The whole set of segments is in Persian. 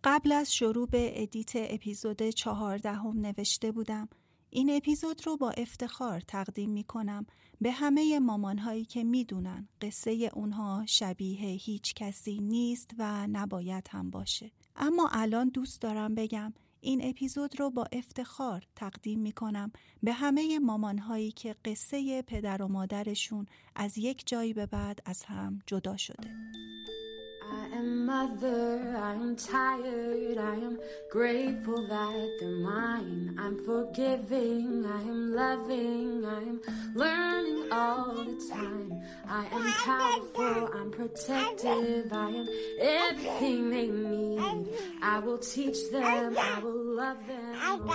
قبل از شروع به ادیت اپیزود 14 نوشته بودم این اپیزود رو با افتخار تقدیم می کنم به همه مامانهایی که می دونن قصه اونها شبیه هیچ کسی نیست و نباید هم باشه. اما الان دوست دارم بگم این اپیزود رو با افتخار تقدیم می کنم به همه مامانهایی که قصه پدر و مادرشون از یک جایی به بعد از هم جدا شده. I am mother, I am tired, I am grateful that they're mine. I'm forgiving, I am loving, I am learning all the time. I am powerful, I'm protective, I am everything they need. I will teach them, I will love them.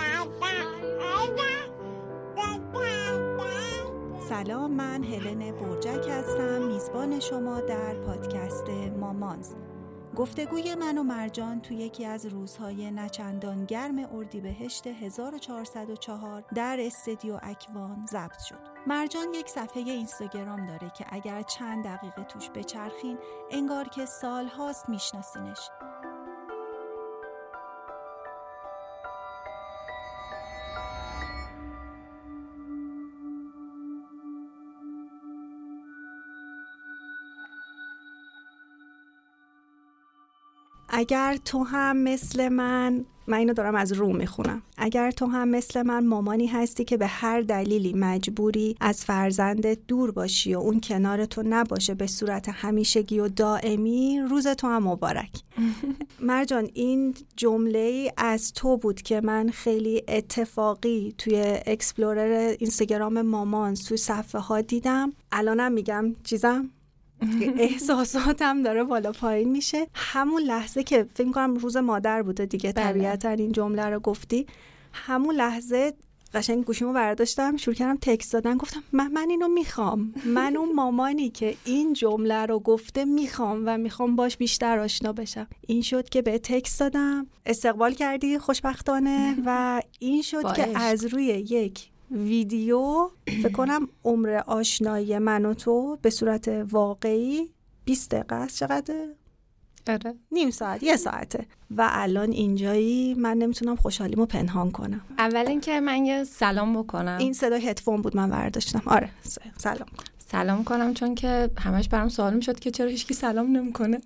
سلام، من هلن برجک هستم، میزبان شما در پادکست مامانز. گفتگوی من و مرجان توی یکی از روزهای نچندان گرم اردیبهشت 1404 در استودیو اکوان ضبط شد. مرجان یک صفحه اینستاگرام داره که اگر چند دقیقه توش بچرخین انگار که سال هاست میشناسینش. اگر تو هم مثل من اینو دارم از رو میخونم، اگر تو هم مثل من مامانی هستی که به هر دلیلی مجبوری از فرزندت دور باشی و اون کنار تو نباشه به صورت همیشگی و دائمی، روز تو هم مبارک. مرجان، این جمله از تو بود که من خیلی اتفاقی توی اکسپلورر اینستاگرام مامان توی صفحه ها دیدم. الانم میگم چیزم احساساتم داره بالا پایین میشه. همون لحظه که فکر می‌کنم روز مادر بوده دیگه، طبیعتاً این جمله رو گفتی، همون لحظه قشنگ گوشیمو برداشتم، شروع کردم تکست دادن، گفتم من اینو میخوام، من اون مامانی که این جمله رو گفته میخوام و میخوام باش بیشتر آشنا بشم. این شد که به تکست دادم، استقبال کردی خوشبختانه و این شد که از روی یک ویدیو فکر کنم عمر آشنایی من و تو به صورت واقعی 20 دقیقه است. چقدره؟ آره، نیم ساعت، 1 ساعته و الان اینجایی من نمیتونم خوشحالیمو پنهان کنم. اول اینکه من یه سلام بکنم. این صدای هدفون بود من برداشتم. آره، سلام کنم چون که همش برام سوال میشد که چرا هیچکی سلام نمیکنه.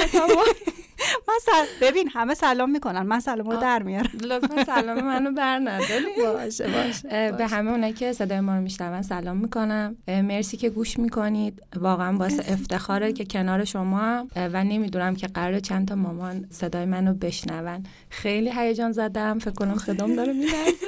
ببین همه سلام میکنن، من سلام رو در میارم. لطفا سلام منو بر نداری. باشه. به همه اونایی که صدای ما رو میشنون سلام میکنم. مرسی که گوش میکنید. واقعا باعث افتخاره که کنار شما و نمیدونم که قراره چند تا مامان صدای منو بشنون. خیلی هیجان زدم، فکر کنم صدام داره میلرزه.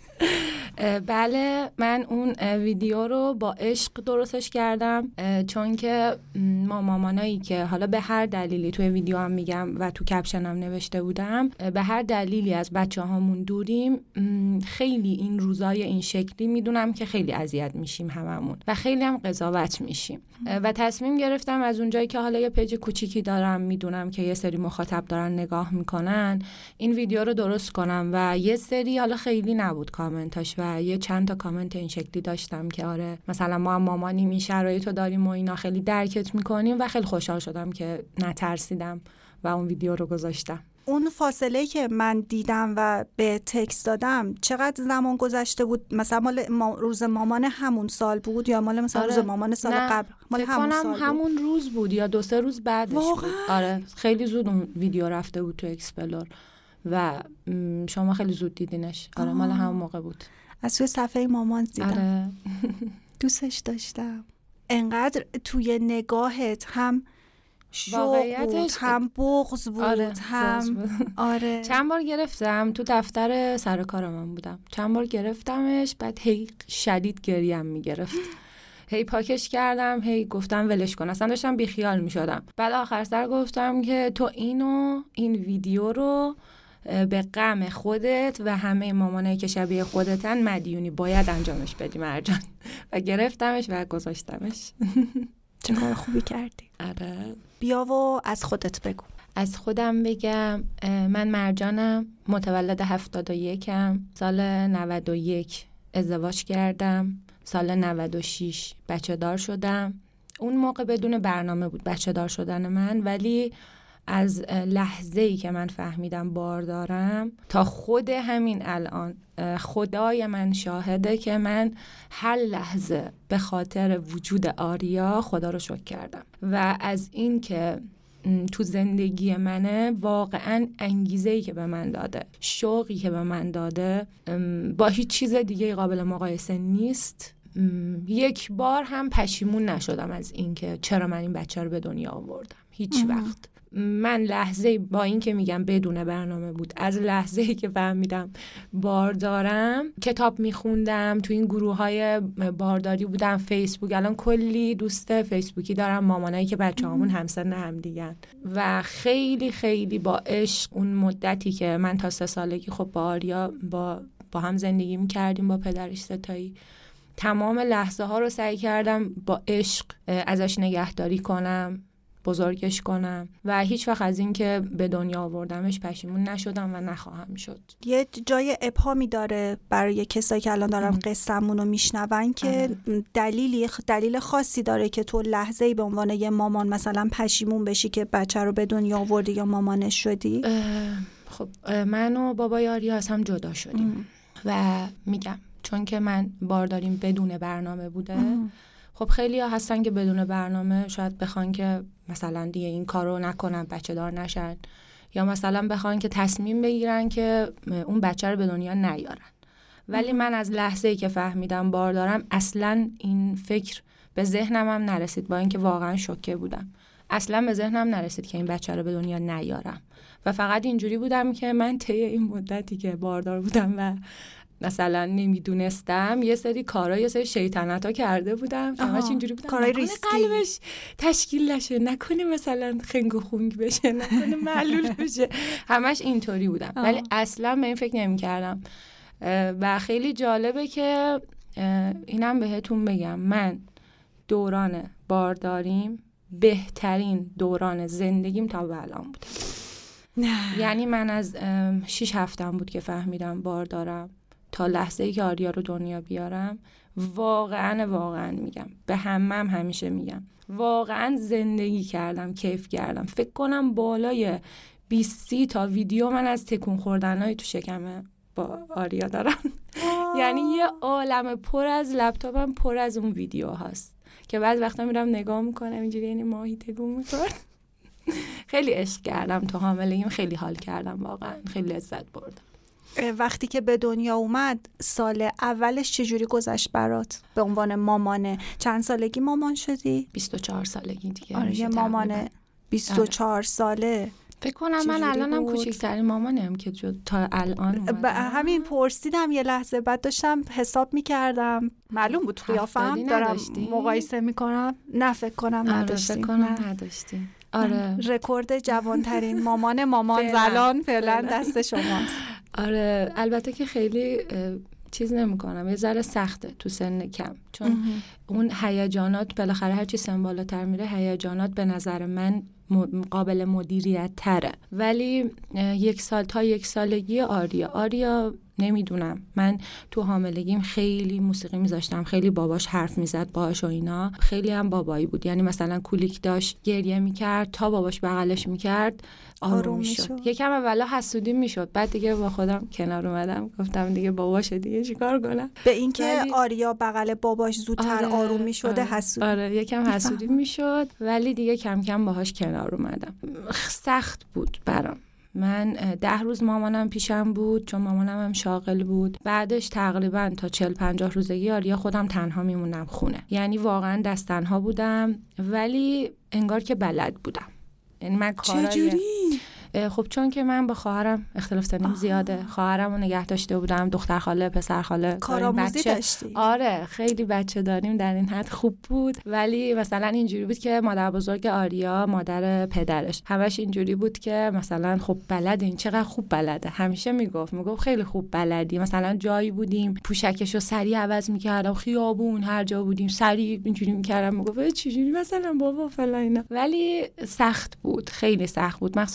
بله، من اون ویدیو رو با عشق درستش کردم، چون که ما مامانایی که حالا به هر دلیلی توی ویدیو هم میگم و تو کپشنم نوشته بودم، به هر دلیلی از بچه هامون دوریم، خیلی این روزای این شکلی میدونم که خیلی اذیت میشیم هممون و خیلی هم قضاوت میشیم و تصمیم گرفتم از اونجایی که حالا یه پیج کوچیکی دارم، میدونم که یه سری مخاطب دارن نگاه میکنن، این ویدیو رو درست کنم و یه سری، حالا خیلی نبود کامنتاش و یه چند تا کامنت این شکلی داشتم که آره مثلا ما هم مامانیم، این شرایطو داریم و اینا، خیلی درکت میکنیم و خیلی خوشحال شدم که نترسیدم و اون ویدیو رو گذاشتم. اون فاصله که من دیدم و به تکست دادم چقدر زمان گذشته بود؟ مثلا مال روز مامان همون سال بود یا مال مثلا روز مامان سال قبل؟ مال همون سال بود. همون روز بود یا 2-3 روز بعدش بود. آره خیلی زود اون ویدیو رفته بود تو اکسپلور و شما خیلی زود دیدینش. آره مال همون موقع بود. از توی صفحه مامان دیدم. آره. دوستش داشتم. انقدر توی نگاهت هم شوق بود، هم بغض بود. آره. چند بار گرفتم، تو دفتر سر کار من بودم، چند بار گرفتمش، بعد هی شدید گریم میگرفت، هی پاکش کردم، هی گفتم ولش کن، اصلا داشتم بیخیال میشدم. بعد آخر سر گفتم که تو این ویدیو رو به غم خودت و همه مامانایی که شبیه خودتن مدیونی، باید انجامش بدی مرجان. و گرفتمش و گذاشتمش. چه کار خوبی کردی. آره. بیا و از خودت بگو. از خودم بگم، من مرجانم، متولد 71م، سال 91 ازدواج کردم، سال 96 بچه دار شدم. اون موقع بدون برنامه بود بچه دار شدن من، ولی از لحظه‌ای که من فهمیدم باردارم تا خود همین الان خدای من شاهده که من هر لحظه به خاطر وجود آریا خدا رو شکر کردم و از این که تو زندگی منه واقعا انگیزه‌ای که به من داده، شوقی که به من داده با هیچ چیز دیگه قابل مقایسه نیست. یک بار هم پشیمون نشدم از این که چرا من این بچه رو به دنیا آوردم، هیچ وقت. من لحظه با این که میگم بدون برنامه بود، از لحظه‌ای که فهمیدم باردارم کتاب میخوندم، تو این گروه‌های بارداری بودم، فیسبوک، الان کلی دوست فیسبوکی دارم مامانایی که بچه‌هامون همسن هم دیگن و خیلی خیلی با عشق اون مدتی که من تا 3 سالگی خب با آریا با هم زندگی میکردیم با پدرش ستایی، تمام لحظه ها رو سعی کردم با عشق ازش نگهداری کنم، بزرگش کنم و هیچ وقت از این که به دنیا آوردمش پشیمون نشدم و نخواهم شد. یه جای ابهامی داره برای کسایی که الان دارن قصه‌مون رو میشنون که دلیل خاصی داره که تو لحظه‌ای به عنوان یه مامان مثلا پشیمون بشی که بچه رو به دنیا آوردی یا مامانش شدی؟ خب من و بابای آریا از هم جدا شدیم و میگم چون که من بارداریم بدون برنامه بوده. خب خیلی ها هستن که بدون برنامه شاید بخوان که مثلا دیگه این کارو نکنن بچه دار نشن یا مثلا بخوان که تصمیم بگیرن که اون بچه رو به دنیا نیارن. ولی من از لحظه‌ای که فهمیدم باردارم اصلا این فکر به ذهنم هم نرسید، با اینکه واقعا شوکه بودم. اصلا به ذهنم نرسید که این بچه رو به دنیا نیارم و فقط اینجوری بودم که من طی این مدتی که باردار بودم و مثلا نمیدونستم یه سری کارا، یه سری شیطنت‌ها کرده بودم، همش اینجوری بودم کارای ریسکی، قلبش تشکیل نشه، نکنه مثلا خنگ و خونگ بشه، نکنه معلول بشه، همش اینطوری بودم. ولی اصلا به این فکر نمی‌کردم و خیلی جالبه که اینم بهتون بگم، من دوران بارداریم بهترین دوران زندگیم تا به الان بوده. یعنی من از 6 هفتم بود که فهمیدم باردارم تا لحظه‌ای که آریا رو دنیا بیارم، واقعا میگم، به همم همیشه میگم، واقعا زندگی کردم، کیف کردم. فکر کنم بالای 20 تا ویدیو من از تکون خوردنای تو شکم با آریا دارم. یعنی یه عالم پر از لپتاپم پر از اون ویدیو هست که بعضی وقتا میرم نگاه میکنم اینجوری، یعنی ماهی تکون میخورد. خیلی عشق کردم تو حاملگیم، خیلی حال کردم، واقعا خیلی لذت بردم. وقتی که به دنیا اومد سال اولش چجوری گذشت برات به عنوان مامانه؟ چند سالگی مامان شدی؟ 24 سالگی دیگه. آره یه مامانه 24 ساله. فکر کنم من الانم کوچکترین مامانم که تا الان همین پرسیدم یه لحظه، بعد داشتم حساب میکردم، معلوم بود قیافم، دارم مقایسه میکنم. نه فکر کنم نداشتیم. نداشتیم. آره رکورد جوانترین مامان زلان فعلا دست شماست. آره البته که خیلی چیز نمی‌کنم، یه ذره سخته تو سن کم، چون اون هیجانات بالاخره هر چی سن بالاتر میره هیجانات به نظر من قابل مدیریت تره. ولی 1 سال تا 1 سالگی آریا نمیدونم، من تو حاملگیم خیلی موسیقی میذاشتم، خیلی باباش حرف میزد باهاش و اینا، خیلی هم بابایی بود. یعنی مثلا کولیک داشت گریه میکرد تا باباش بغلش میکرد آروم میشد. یکم اولا حسودی میشد، بعد دیگه با خودم کنار اومدم، گفتم دیگه باباشه دیگه چیکار کنم. به اینکه آریا بغل باباش زودتر آروم میشده حسودی. آره یکم حسودی میشد، ولی دیگه کم کم باهاش کنار اومدم. سخت بود برام. من 10 روز مامانم پیشم بود، چون مامانم هم شاغل بود. بعدش تقریبا تا 40-50 روزگی آریا خودم تنها میمونم خونه. یعنی واقعا دست تنها بودم، ولی انگار که بلد بودم. یعنی من چجوری؟ خب چون که من با خواهرم اختلاف سنیم زیاده، خواهرم رو نگه داشته بودم، دختر خاله پسر خاله کارآموزی داشتی؟ آره خیلی بچه داریم، در این حد خوب بود. ولی مثلا اینجوری بود که مادر بزرگ آریا، مادر پدرش، همش اینجوری بود که مثلا خب بلده، این چقدر خوب بلده، همیشه میگفت خیلی خوب بلدی. مثلا جایی بودیم پوشکشو سریع عوض میکردم، خیابون هر جا بودیم سریع اینجوری میکردم، میگفت چجوری مثلا بابا فلان اینا. ولی سخت بود، خیلی سخت بود. مثلا آریا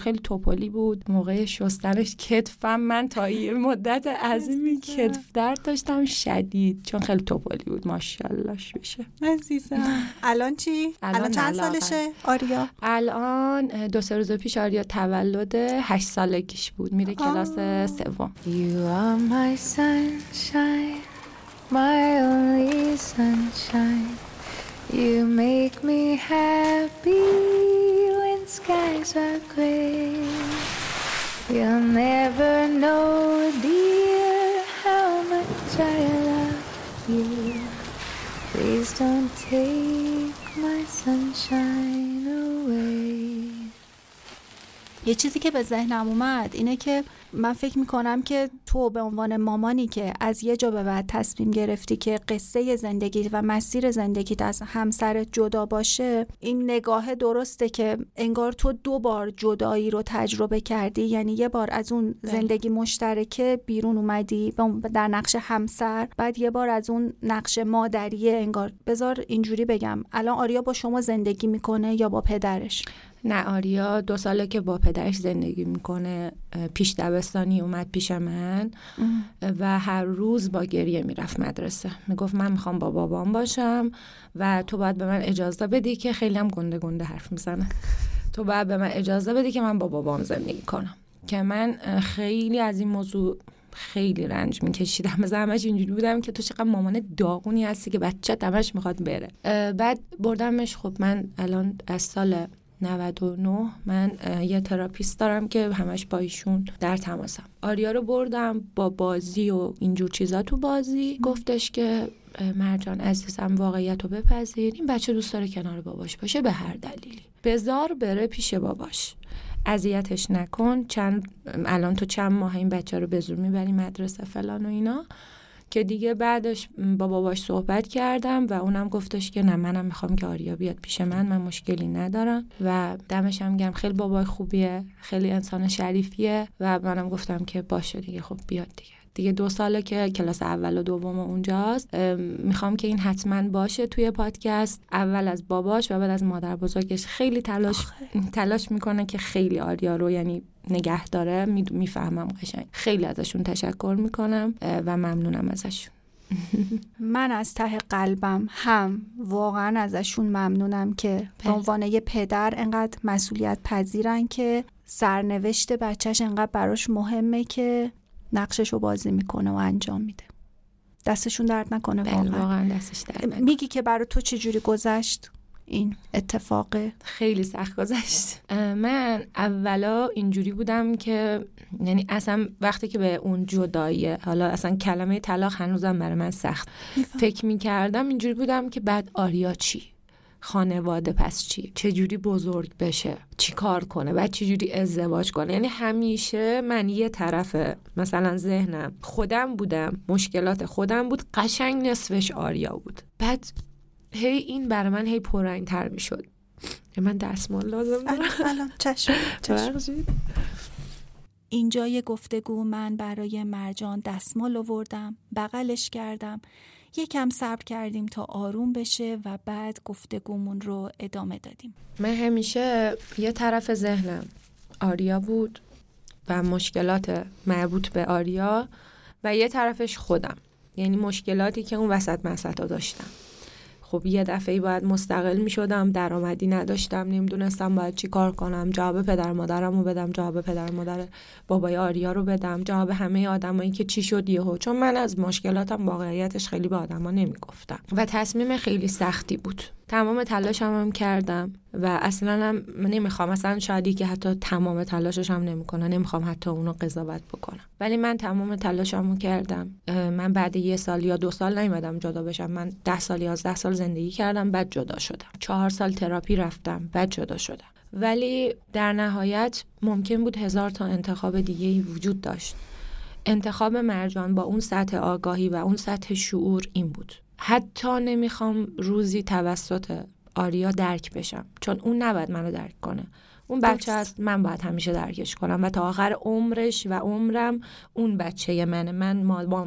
خیلی توپلی بود. موقع شستنش کتفم من تا یه مدت عظیمی کتف درد داشتم شدید، چون خیلی توپلی بود. ماشاءاللهش بشه عزیزم. الان چی؟ الان چند سالشه آریا؟ الان 2-3 روز پیش آریا تولد 8 سالگیش بود، میره کلاس 3. You are my sunshine, my only sunshine. You make me happy when skies are gray. You'll never know, dear, how much I love you. Please don't take my sunshine away. یه چیزی که به ذهنم اومد اینه که من فکر میکنم که تو به عنوان مامانی که از یه جا به بعد تصمیم گرفتی که قصه زندگی و مسیر زندگیت از همسرت جدا باشه، این نگاه درسته که انگار تو 2 بار جدایی رو تجربه کردی. یعنی یه بار از اون زندگی مشترکه بیرون اومدی در نقش همسر، بعد یه بار از اون نقش مادریه. انگار بذار اینجوری بگم، الان آریا با شما زندگی میکنه یا با پدرش؟ نه، آریا 2 ساله که با پدرش زندگی میکنه. پیش دبستانی اومد پیش من و هر روز با گریه میرفت مدرسه. میگفت من میخوام با بابام باشم و تو باید به من اجازه بدی که، خیلی هم گنده گنده حرف میزنه، تو باید به من اجازه بدی که من با بابام زندگی کنم. که من خیلی از این موضوع خیلی رنج میکشیدم. مثلا همش اینجوری بودم که تو چقدر مامان داغونی هستی که بچه همش میخواد بره. بعد بردمش. خب من الان از سال 99 من یه تراپیست دارم که همش با ایشون در تماسم. آریا رو بردم با بازی و اینجور چیزا تو بازی. گفتش که مرجان عزیزم واقعیت رو بپذیر، این بچه دوست داره کنار باباش باشه به هر دلیلی، بذار بره پیش باباش، اذیتش نکن. الان تو چند ماه این بچه رو به زور میبری مدرسه فلان و اینا. که دیگه بعدش با باباش صحبت کردم و اونم گفتش که نه، منم میخوام که آریا بیاد پیش من مشکلی ندارم و دمش هم گرم، خیلی بابای خوبیه، خیلی انسان شریفیه و منم گفتم که باشه دیگه، خب بیاد دیگه 2 ساله که کلاس اول و دوم اونجاست. میخوام که این حتما باشه توی پادکست، اول از باباش و بعد از مادر بزرگش. خیلی تلاش میکنه که خیلی آریا رو یعنی نگه داره. میفهمم قشنگ. خیلی ازشون تشکر میکنم و ممنونم ازشون. من از ته قلبم هم واقعا ازشون ممنونم که به عنوان یه پدر انقدر مسئولیت پذیرن که سرنوشت بچهش انقدر براش مهمه که نقششو بازی میکنه و انجام میده. دستشون درد نکنه. واقعا دستش درد نکنه. میگی که برای تو چجوری گذشت این اتفاق؟ خیلی سخت گذشت. من اولا اینجوری بودم که یعنی اصلا وقتی که به اون جداییه، حالا اصلا کلمه طلاق هنوزم برای من سخت، فکر میکردم اینجوری بودم که بعد آریا چی؟ خانواده پس چی؟ چجوری بزرگ بشه؟ چی کار کنه؟ بعد چجوری ازدواج کنه؟ یعنی همیشه من یه طرف مثلا ذهنم خودم بودم، مشکلات خودم بود، قشنگ نصفش آریا بود. بعد هی این برای من هی پررنگ‌تر میشد. من دستمال لازم دارم. الان چشم. اینجا یه گفتگو من برای مرجان دستمال آوردم، بغلش کردم، یکم صبر کردیم تا آروم بشه و بعد گفتگومون رو ادامه دادیم. من همیشه یه طرف ذهنم آریا بود و مشکلات مربوط به آریا و یه طرفش خودم، یعنی مشکلاتی که اون وسط مسطا داشتم. خب یه دفعه‌ای باید مستقل می شدم، درآمدی نداشتم، نمیدونستم باید چی کار کنم، جواب پدر مادرم رو بدم، جواب پدر مادر بابای آریا رو بدم، جواب همه آدمایی که چی شد یهو، چون من از مشکلاتم واقعیتش خیلی به آدما نمیگفتم و تصمیم خیلی سختی بود. تمام تلاشم هم کردم و اصلا هم نمیخوام، مثلا شادی که حتی تمام تلاشش هم نمیکنه، نمیخوام حتی اونو قضاوت بکنم، ولی من تمام تلاشمو کردم. من بعد 1 سال یا 2 سال نیومدم جدا بشم، من 10 سال 11 سال زندگی کردم بعد جدا شدم، 4 سال تراپی رفتم بعد جدا شدم، ولی در نهایت ممکن بود 1000 تا انتخاب دیگه‌ای وجود داشت. انتخاب مرجان با اون سطح آگاهی و اون سطح شعور این بود. حتی نمیخوام روزی توسط آریا درک بشم، چون اون نباید منو درک کنه. اون بچه است، من باید همیشه درکش کنم و تا آخر عمرش و عمرم اون بچه منه، من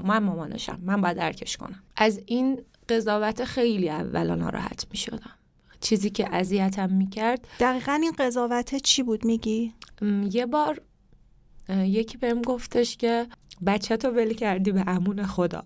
مامانشم، من باید درکش کنم. از این قضاوت خیلی اولا ناراحت میشدم، چیزی که اذیتم میکرد. دقیقاً این قضاوت چی بود میگی؟ یه بار یکی بهم گفتش که بچه تو ول کردی به امون خدا.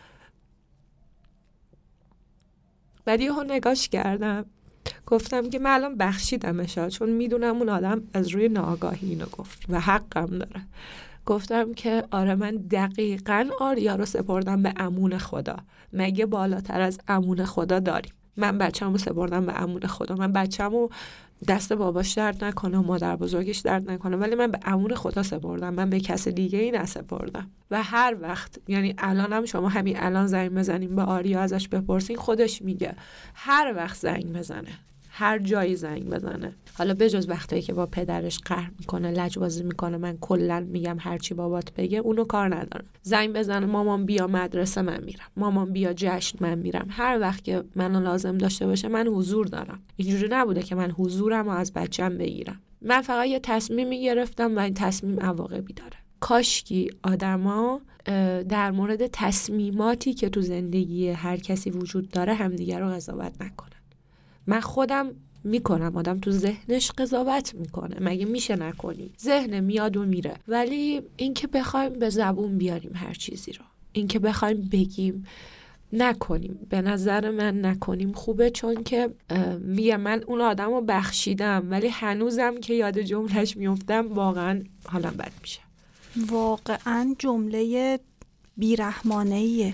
بعد یهو نگاش کردم، گفتم که من الان بخشیدمش، چون میدونم اون آدم از روی ناآگاهی اینو گفت و حقم داره. گفتم که آره من دقیقاً آریا رو سپردم به امون خدا. مگه بالاتر از امون خدا داریم؟ من بچه‌مو سپردم به امون خدا. من بچه‌مو دست باباش درد نکنه و مادر بزرگش درد نکنه، ولی من به امون خدا سپردم، من به کس دیگه ای نسپردم. و هر وقت، یعنی الانم شما همین الان زنگ بزنیم به آریا ازش بپرسین، خودش میگه هر وقت زنگ بزنه، هر جایی زنگ بزنه، حالا بجز وقتایی که با پدرش قهر میکنه، لجبازی میکنه، من کلا میگم هرچی بابات بگه اونو کار ندارم. زنگ بزنه مامان بیا مدرسه، من میرم. مامان بیا جشن، من میرم. هر وقت که منو لازم داشته باشه من حضور دارم. اینجوری نبوده که من حضورم رو از بچه‌م بگیرم. من فقط یه تصمیمی گرفتم و این تصمیم عواقبی داره. کاشکی آدما در مورد تصمیماتی که تو زندگی هر کسی وجود داره همدیگه رو قضاوت نکنن. من خودم میکنم، آدم تو ذهنش قضاوت میکنه، مگه میشه نکنی؟ ذهن میاد و میره. ولی این که بخوایم به زبون بیاریم هر چیزی رو، این که بخوایم بگیم نکنیم، به نظر من نکنیم خوبه. چون که میگه من اون آدم رو بخشیدم ولی هنوزم که یاد جملهش میفتم واقعا حالم بد میشه. واقعا جمله بیرحمانه‌ایه.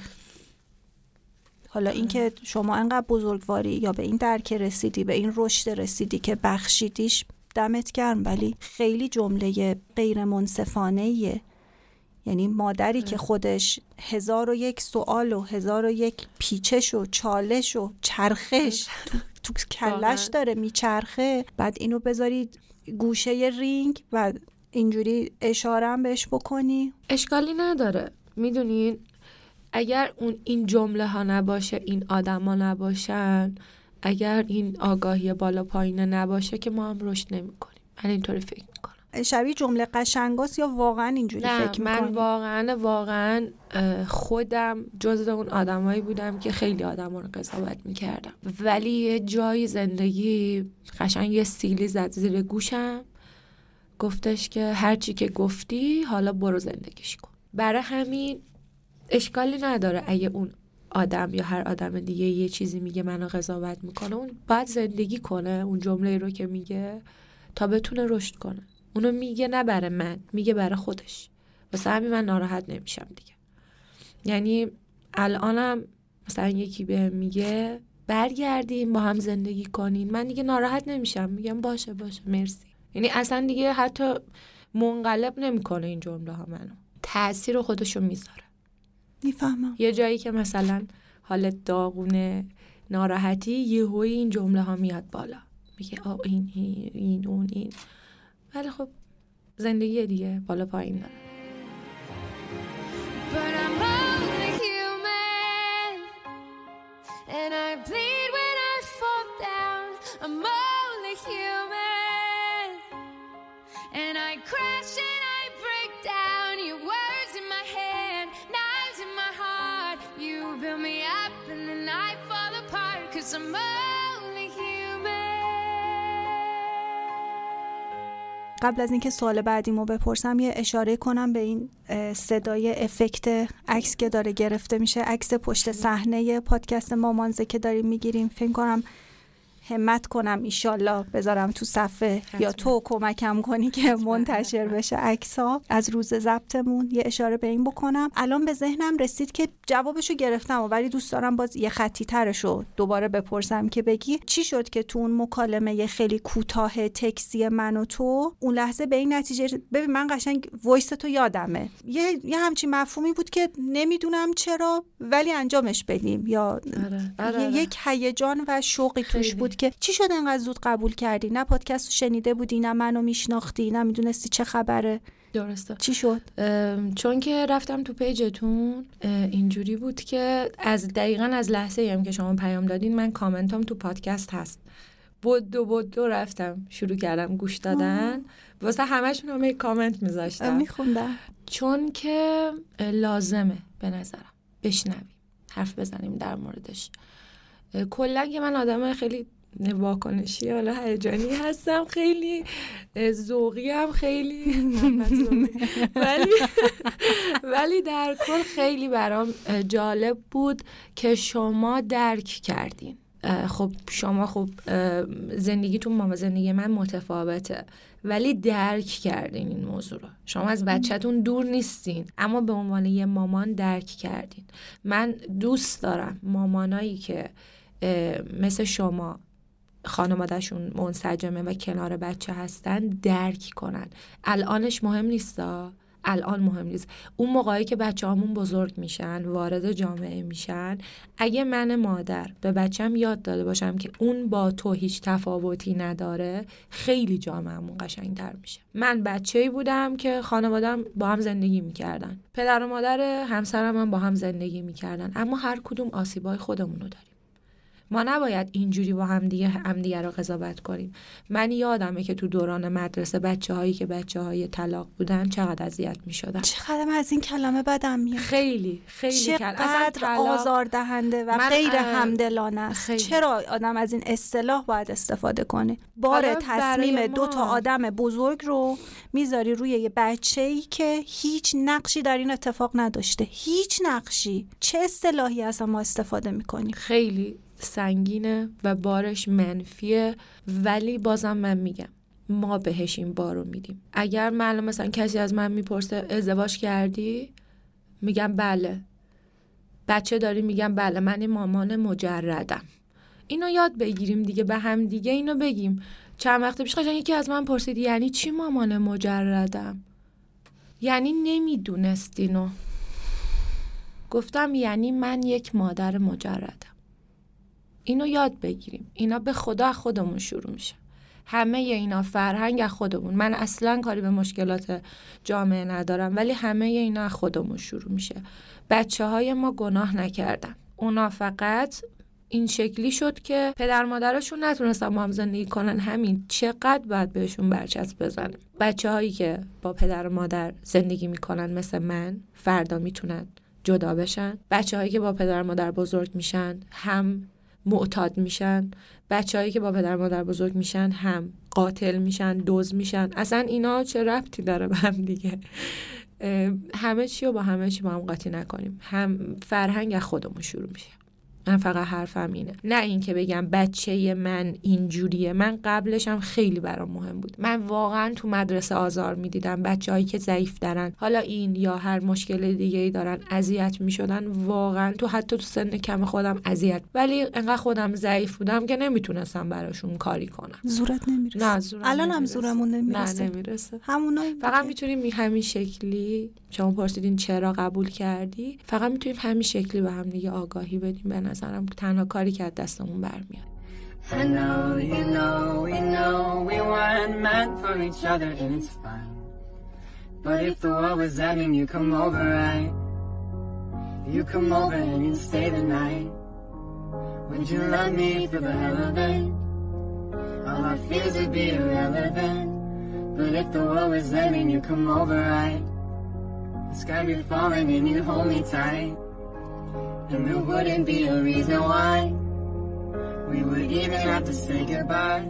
حالا این که شما انقدر بزرگواری یا به این درک رسیدی، به این رشد رسیدی که بخشیدیش، دمت گرم، ولی خیلی جمله غیر منصفانه‌ایه. یعنی مادری که خودش 1001 سوال و 1001 پیچش و چالش و چرخش تو کلش داره میچرخه، بعد اینو بذاری گوشه رینگ و اینجوری اشاره هم بهش بکنی. اشکالی نداره. میدونین اگر این جمله ها نباشه، این آدم ها نباشن، اگر این آگاهی بالا پایینه نباشه که ما هم رشد نمی کنیم. من اینطوری فکر میکنم. شبیه جمله قشنگاست یا واقعا اینجوری فکر میکنی؟ من واقعا خودم جزو اون آدمایی بودم که خیلی آدم رو قضاوت میکردم، ولی یه جای زندگی قشنگ یه سیلی زد زیر گوشم، گفتش که هرچی که گفتی حالا برو زندگیش کن. برای همین اشکالی نداره اگه اون آدم یا هر آدم دیگه یه چیزی میگه منو قضاوت میکنه، اون باید زندگی کنه اون جمله رو که میگه تا بتونه رشد کنه. اونو میگه نه برای من، میگه برای خودش. واسه همین من ناراحت نمیشم دیگه. یعنی الانم مثلا یکی بهم میگه برگردیم با هم زندگی کنیم، من دیگه ناراحت نمیشم، میگم باشه مرسی. یعنی اصلا دیگه حتی منقلب نمیکنه این جمله ها منو، تأثیر خودشو میذاره. میفهمم. یه جایی که مثلا حالت داغونه، ناراحتی، یهویی این جمله ها میاد بالا، میگه این اون این. ولی خب زندگی دیگه بالا پایین داره. But I'm only human, and I bleed when I fall down. I'm only human, and I crash and I break down. Your words in my head, knives in my heart. You build me up and then I fall apart, 'cause I'm only human. قبل از اینکه سوال بعدیمو بپرسم یه اشاره کنم به این صدای افکت عکس که داره گرفته میشه، عکس پشت صحنه پادکست مامانزه که داریم میگیریم. فکر کنم همت کنم ایشالله بذارم تو صفحه یا تو کمکم کنی که منتشر بشه عکس‌ها از روز ضبطمون. یه اشاره به این بکنم. الان به ذهنم رسید که جوابشو گرفتم ولی دوست دارم باز یه خطی ترشو دوباره بپرسم که بگی چی شد که تو اون مکالمه خیلی کوتاه تکسی من و تو اون لحظه به این نتیجه، ببین من قشنگ وایس تو یادمه، یه همچین مفهومی بود که نمیدونم چرا ولی انجامش بدیم، یا یک هیجان و شوقی توش بود که چی شد انقدر زود قبول کردی؟ نه پادکست رو شنیده بودی، نه منو میشناختی، نه میدونستی چه خبره. درسته. چی شد؟ چون که رفتم تو پیجتون اینجوری بود که از دقیقاً از لحظه هم که شما پیام دادین من کامنتام تو پادکست هست، بدو رفتم شروع کردم گوش دادن، واسه همشون هم کامنت میذاشتم میخوندم، چون که لازمه به نظرم بشنویم، حرف بزنیم در موردش. کلا که من آدم خیلی واکنشی حالا هیجانی هستم، خیلی ذوقی هم خیلی ولی در کل خیلی برام جالب بود که شما درک کردین. خب شما زندگیتون با زندگی من متفاوته، ولی درک کردین این موضوع رو. شما از بچه‌تون دور نیستین، اما به عنوان یه مامان درک کردین. من دوست دارم مامانایی که مثل شما خانواده‌شون منسجمه و کنار بچه هستن درک کنن. الانش مهم نیستا، الان مهم نیست. اون موقعی که بچه‌هامون بزرگ میشن، وارد جامعه میشن، اگه من مادر به بچه‌م یاد داده باشم که اون با تو هیچ تفاوتی نداره، خیلی جامعه‌مون قشنگ‌تر میشه. من بچه‌ای بودم که خانواده‌ام با هم زندگی میکردن، پدر و مادر همسرم هم با هم زندگی میکردن، اما هر کدوم آسیبای خودمون رو داریم. ما نباید اینجوری با همدیگه رو قضاوت کنیم. من یادمه که تو دوران مدرسه بچه‌های طلاق بودن چقدر اذیت می‌شدن. چقدر از این کلمه بدم میاد. خیلی چقدر آزاردهنده و غیر همدلانه است. چرا آدم از این اصطلاح باید استفاده کنه؟ بار تصمیم دو تا آدم بزرگ رو میذاری روی یه بچه‌ای که هیچ نقشی در این اتفاق نداشته. هیچ نقشی. چه اصطلاحی اصلا ما استفاده می‌کنیم؟ خیلی سنگینه و بارش منفیه، ولی بازم من میگم ما بهش این بارو میدیم. اگر من مثلا کسی از من میپرسه ازدواج کردی؟ میگم بله. بچه داری؟ میگم بله. من این مامان مجردم. اینو یاد بگیریم دیگه، به هم دیگه اینو بگیم. چند وقت پیش یکی از من پرسید یعنی چی مامان مجردم؟ یعنی نمیدونستینو. گفتم یعنی من یک مادر مجردم. اینو یاد بگیریم. اینا به خدا خودمون شروع میشه. همه اینا فرهنگ از خودمون. من اصلا کاری به مشکلات جامعه ندارم، ولی همه اینا از خودمون شروع میشه. بچه‌های ما گناه نکردن. اونا فقط این شکلی شد که پدر مادرشون نتونستن با هم زندگی کنن. همین. چقدر باید بهشون برچسب بزنیم. بچه‌هایی که با پدر و مادر زندگی میکنن مثل من، فردا میتونن جدا بشن. بچه‌هایی که با پدر و مادر بزرگ میشن هم معتاد میشن. بچه‌هایی که با پدر مادر بزرگ میشن هم قاتل میشن، دزد میشن. اصلا اینا چه ربطی داره به هم دیگه؟ همه چی رو با همه چی با هم قاطی نکنیم. هم فرهنگ از خودمون شروع میشه. من فقط حرفم اینه، نه این که بگم بچه من اینجوریه. من قبلش هم خیلی برام مهم بود. من واقعا تو مدرسه آزار میدیدم. بچه‌هایی که ضعیف دارن، حالا این یا هر مشکل دیگه‌ای دارن، اذیت میشدن. واقعا حتی تو سن کم خودم اذیت، ولی انقدر خودم ضعیف بودم که نمیتونستم براشون کاری کنم. زورت نمیرسه. نه زورم الان هم نمیرسه. زورمون نمیرسه. نه نمیرسه. همونایی فقط میتونیم همین شکلی. شما پرسیدین چرا قبول کردی؟ فقط میتونیم همین شکلی به هم دیگه آگاهی بدیم. به نظرم تنها کاری که از دستمون برمیاد. I know, we know we weren't meant for each other and it's fine. But if the world was ending, you come over, right? You come over and you stay the night. Would you love me for the hell of it? All our fears would be irrelevant. But if the world was ending, you come over, right? The sky be falling and you hold me tight. And there wouldn't be a reason why we would even have to say goodbye.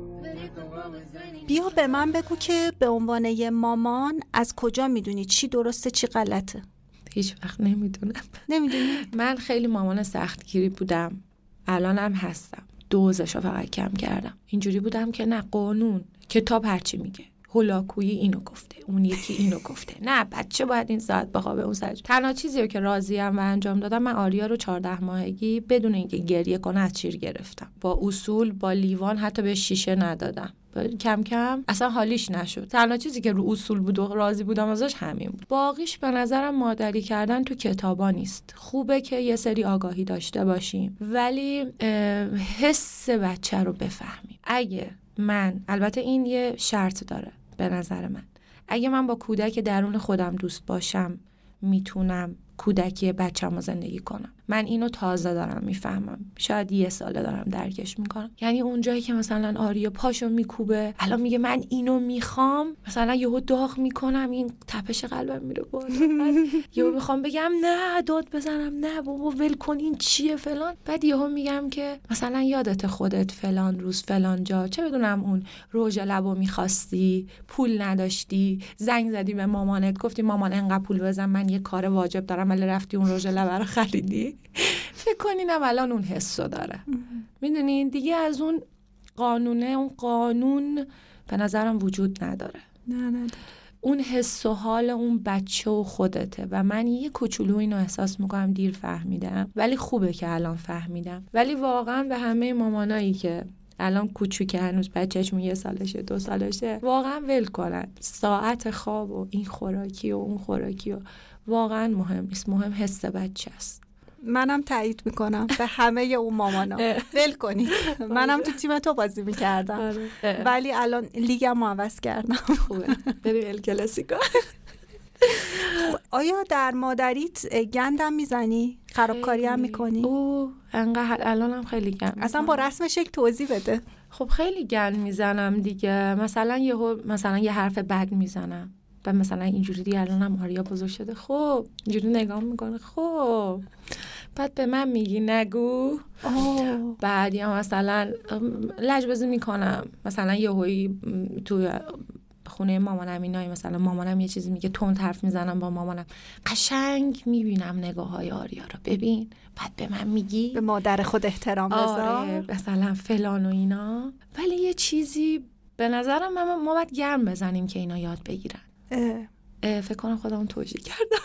بیا به من بگو که به عنوان یه مامان از کجا میدونی چی درسته چی غلطه؟ هیچ وقت نمیدونم. نمیدونی؟ من خیلی مامان سختگیری بودم، الانم هستم. دوزشو فقط کم کردم. اینجوری بودم که نه، قانون کتاب هرچی میگه، هولاکویی اینو گفته، اون یکی اینو گفته، نه بچه باید این ساعت بخوابه اون ساعت. تنها چیزی رو که راضیم و انجام دادم، من آریا رو 14 ماهگی بدون اینکه گریه کنه از شیر گرفتم، با اصول، با لیوان، حتی به شیشه ندادم. کم کم اصلا حالیش نشد. تنها چیزی که رو اصول بود و راضی بودم ازش همین بود. باقیش به نظرم مادری کردن تو کتابا نیست. خوبه که یه سری آگاهی داشته باشیم، ولی حس بچه رو بفهمیم. اگه من، البته این یه شرط داره به نظر من، اگه من با کودک درون خودم دوست باشم، میتونم کودکی بچه‌مو زندگی کنم. من اینو تازه دارم میفهمم، شاید 1 ساله دارم درکش میکنم. یعنی اونجایی که مثلا آریا پاشو میکوبه الان میگه من اینو میخوام، مثلا یهو داغ میکنم، این تپش قلبم میره بالا، یهو میخوام بگم نه داد بزنم نه بابا ول کن این چیه فلان، بعد یهو میگم که مثلا یادت خودت فلان روز فلان جا چه بدونم اون رژ لبو میخواستی، پول نداشتی، زنگ زدی به مامانت گفتی مامان انقدر پول بزن من یه کار واجب دارم، ولی رفتی اون رژ لب رو خریدی. فکر کنینم الان اون حسو داره. میدونین دیگه از اون قانونه، اون قانون به نظرم وجود نداره. نه اون حس و حال اون بچه و خودته و من یه کوچولو اینو احساس میکنم دیر فهمیدم، ولی خوبه که الان فهمیدم. ولی واقعا به همه مامانایی که الان کوچیکه هنوز بچه‌شون 1 سالشه 2 سالشه واقعا ول کنن ساعت خواب و این خوراکی و اون خوراکی و واقعا مهم نیست، مهم حس بچه است. منم تایید میکنم به همه اون مامانا ول کنید. منم تو تیم تو بازی میکردم ولی الان لیگم عوض کردم. خوبه بریم ال کلاسیکو. آیا در مادریت گندم میزنی؟ خرابکاری هم میکنی؟ انقدر الانم خیلی گند اصلا با رسم شکل توضیح بده. خب خیلی گند میزنم دیگه، مثلا یه حرف بد میزنم و مثلا اینجوری دیگه الانم آریا بزرگ شده خب اینجوری نگاه میکنه خب بعد به من میگی نگو. بعد یا مثلا لجبازی میکنم، مثلا یهویی تو خونه مامانم اینایی مثلا مامانم یه چیزی میگه تند حرف میزنم با مامانم، قشنگ میبینم نگاه های آریا رو ببین، بعد به من میگی به مادر خود احترام بذار مثلا فلان و اینا. ولی یه چیزی به نظرم ما باید گرم بزنیم که اینا یاد بگیرن. فکر کنم خودمو توجیه کردم.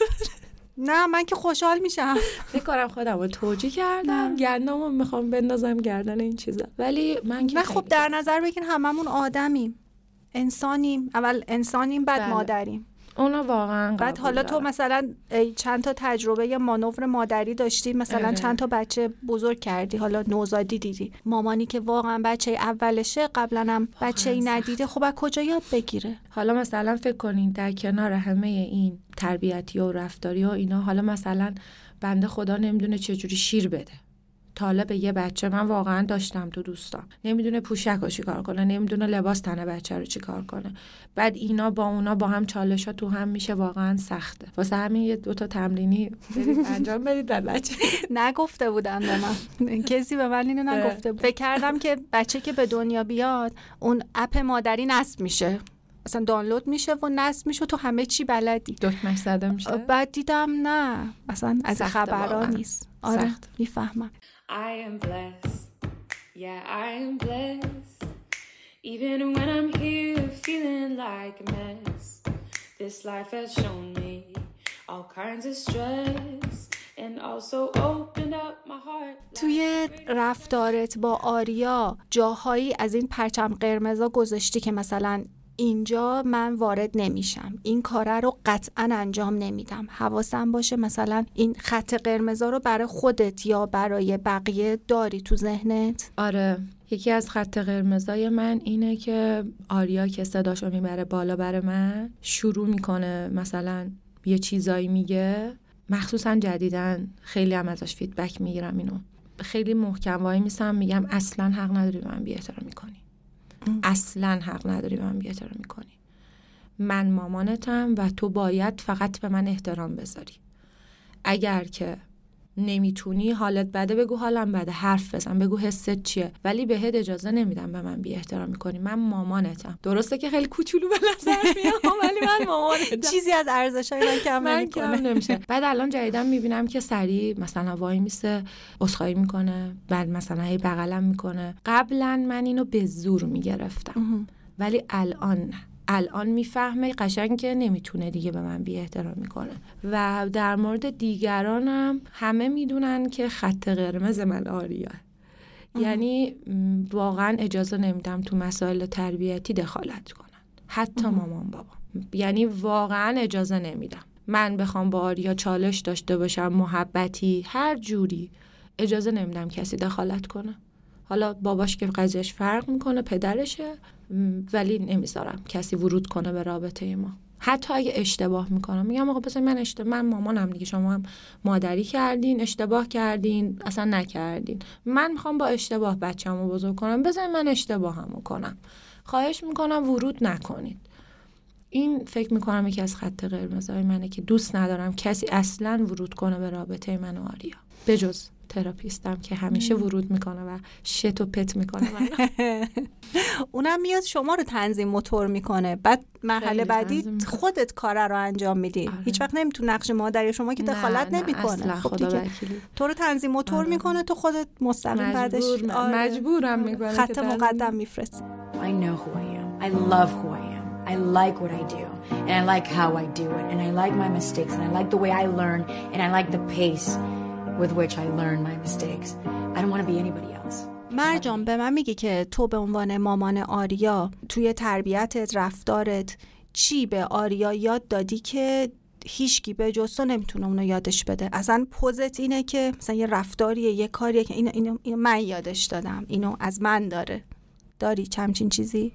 نه من که خوشحال میشم. فکر کنم خودمو توجیه کردم، گندمو میخوام بندازم گردن این چیزا، ولی من که نه خب در نظر بگیر هممون آدمیم، انسانیم، اول انسانیم بعد مادریم. اونا واقعا بعد حالا تو مثلا چند تا تجربه مانور مادری داشتی، مثلا چند تا بچه بزرگ کردی، حالا نوزادی دیدی، مامانی که واقعا بچه اولشه قبلا هم بچه‌ای ندیده، خب از کجا یاد بگیره؟ حالا مثلا فکر کنین در کنار همه این تربیتی و رفتاری و اینا، حالا مثلا بنده خدا نمیدونه چجوری شیر بده. طالب یه بچه من واقعا داشتم تو دوستان، نمیدونه پوشک رو چی کار کنه، نمیدونه لباس تنه بچه رو چی کار کنه، بعد اینا با اونا با هم چالش ها تو هم میشه، واقعا سخته. واسه همین یه 2 تا تمرینی برید انجام بدید در بچه. نگفته بودن به من، کسی به من اینو نگفته بود. فکر کردم که بچه که به دنیا بیاد اون اپ مادری نصب میشه، اصلا دانلود میشه و نصب میشه تو همه چی بلدی، دکمه‌اش زده میشه. بعد دیدم نه اصلا از خبرها نیست. آره میفهمم. I am blessed, yeah I am blessed, even when I'm here feeling like a mess, this life has shown me all kinds of stress and also opened up my heart. توی رفتارت با آریا جاهایی از این پرچم قرمزا گذاشتی که مثلا اینجا من وارد نمیشم، این کاره رو قطعا انجام نمیدم، حواسم باشه مثلا این خط قرمزا رو برای خودت یا برای بقیه داری تو ذهنت؟ آره، یکی از خط قرمزای من اینه که آریا که صداشو میبره بالا برای من شروع میکنه مثلا یه چیزایی میگه، مخصوصا جدیدن خیلی هم ازش فیدبک میگیرم، اینو خیلی محکم وای میسم میگم اصلا حق نداری به من بی‌احترامی میکنی، اصلا حق نداری به من بی‌احترامی میکنی، من مامانتم و تو باید فقط به من احترام بذاری، اگر که نمیتونی حالت بده بگو حالم بده، حرف بزن بگو حست چیه، ولی بهت اجازه نمیدم به من بی احترامی کنی، من مامانتم. درسته که خیلی کوچولو به نظر میاد ولی من مامانتم، چیزی از ارزشای من کم نمیشه. بعد الان جدیدن میبینم که سریع مثلا وای میسه عذرخواهی میکنه، بعد مثلا هی بغلم میکنه. قبلا من اینو به زور میگرفتم ولی الان نه، الان میفهمه قشنگ که نمیتونه دیگه به من بی احترامی کنه. و در مورد دیگرانم همه میدونن که خط قرمز من آریا، یعنی واقعا اجازه نمیدم تو مسائل تربیتی دخالت کنن، حتی مامان بابا، یعنی واقعا اجازه نمیدم. من بخوام با آریا چالش داشته باشم محبتی هر جوری، اجازه نمیدم کسی دخالت کنه. حالا باباش که قضیهش فرق میکنه، پدرشه، ولی نمیذارم کسی ورود کنه به رابطه ما، حتی اگه اشتباه میکنم میگم آقا بذار من مامانم دیگه، شما هم مادری کردین، اشتباه کردین، اصلا نکردین، من میخوام با اشتباه بچه‌مو بزرگ کنم، بذار من اشتباهمو کنم، خواهش میکنم ورود نکنید. این فکر میکنم یکی از خط قرمزهای منه که دوست ندارم کسی اصلا ورود کنه به رابطه من و آریا، به جز تراپیستم که همیشه ورود میکنه و شت و پت میکنه منو. اونم میاد شما رو تنظیم موتور میکنه، بعد مرحله بعدی خودت کار رو انجام میدی. هیچ وقت نمیتونه نقش مادری شما که دخالت نمیکنه، خب دیگه تو رو تنظیم موتور میکنه، تو خودت مستقیم بعدش مجبورم میکنه خط مقدم میفرستی. I know who I am. I love who I am. I like what I do, and I like how I do it, and I like my mistakes, and I like the way I learn, and I like the pace with which I learn my mistakes. I don't want to be anybody else. مرجان به من میگی که تو به عنوان مامان آریا توی تربیتت، رفتارت چی به آریا یاد دادی که هیچکی به جز تو نمیتونه اونو یادش بده؟ اصلا پوزت اینه که مثلا یه رفتاریه، یه کاریه که اینو من یادش دادم، اینو از من داری چمچین چیزی؟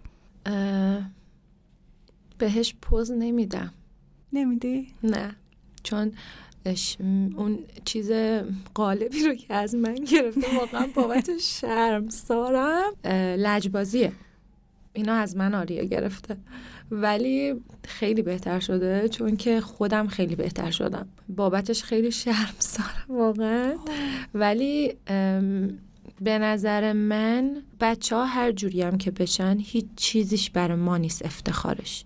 بهش پوز نمیدم. نمیدی؟ نه، چون اون چیز قالبی رو که از من گرفته واقعا بابت شرمسارم لجبازیه. اینا از من آریا گرفته، ولی خیلی بهتر شده چون که خودم خیلی بهتر شدم. بابتش خیلی شرمسارم واقعا، ولی به نظر من بچه‌ها هر جوری هم که بشن هیچ چیزیش برای ما نیست افتخارش.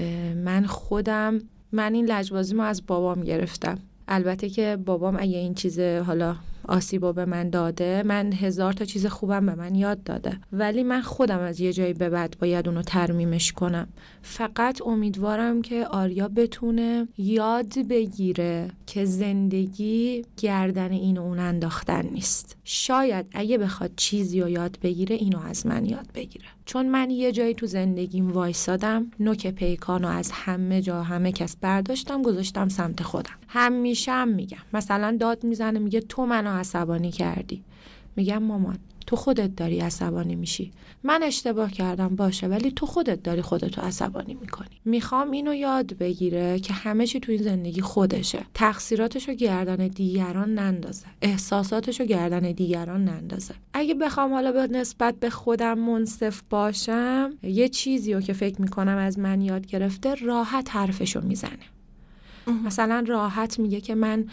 من این لجبازیمو از بابام گرفتم. البته که بابام اگه این چیز حالا آسیبو به من داده، من 1000 تا چیز خوبم به من یاد داده، ولی من خودم از یه جایی به بعد باید اونو ترمیمش کنم. فقط امیدوارم که آریا بتونه یاد بگیره که زندگی گردن این و اون انداختن نیست. شاید اگه بخواد چیزی رو یاد بگیره اینو از من یاد بگیره، چون من یه جایی تو زندگیم وایسادم، نوک پیکانو از همه جا همه کس برداشتم گذاشتم سمت خودم. همیشه میگم مثلا داد میزنه میگه تو منو عصبانی کردی، میگم مامان تو خودت داری عصبانی میشی، من اشتباه کردم باشه ولی تو خودت داری خودتو عصبانی میکنی. میخوام اینو یاد بگیره که همه چی تو این زندگی خودشه، تقصیراتشو گردن دیگران نندازه، احساساتشو گردن دیگران نندازه. اگه بخوام حالا به نسبت به خودم منصف باشم، یه چیزیو که فکر میکنم از من یاد گرفته، راحت حرفشو میزنه. مثلا راحت میگه که من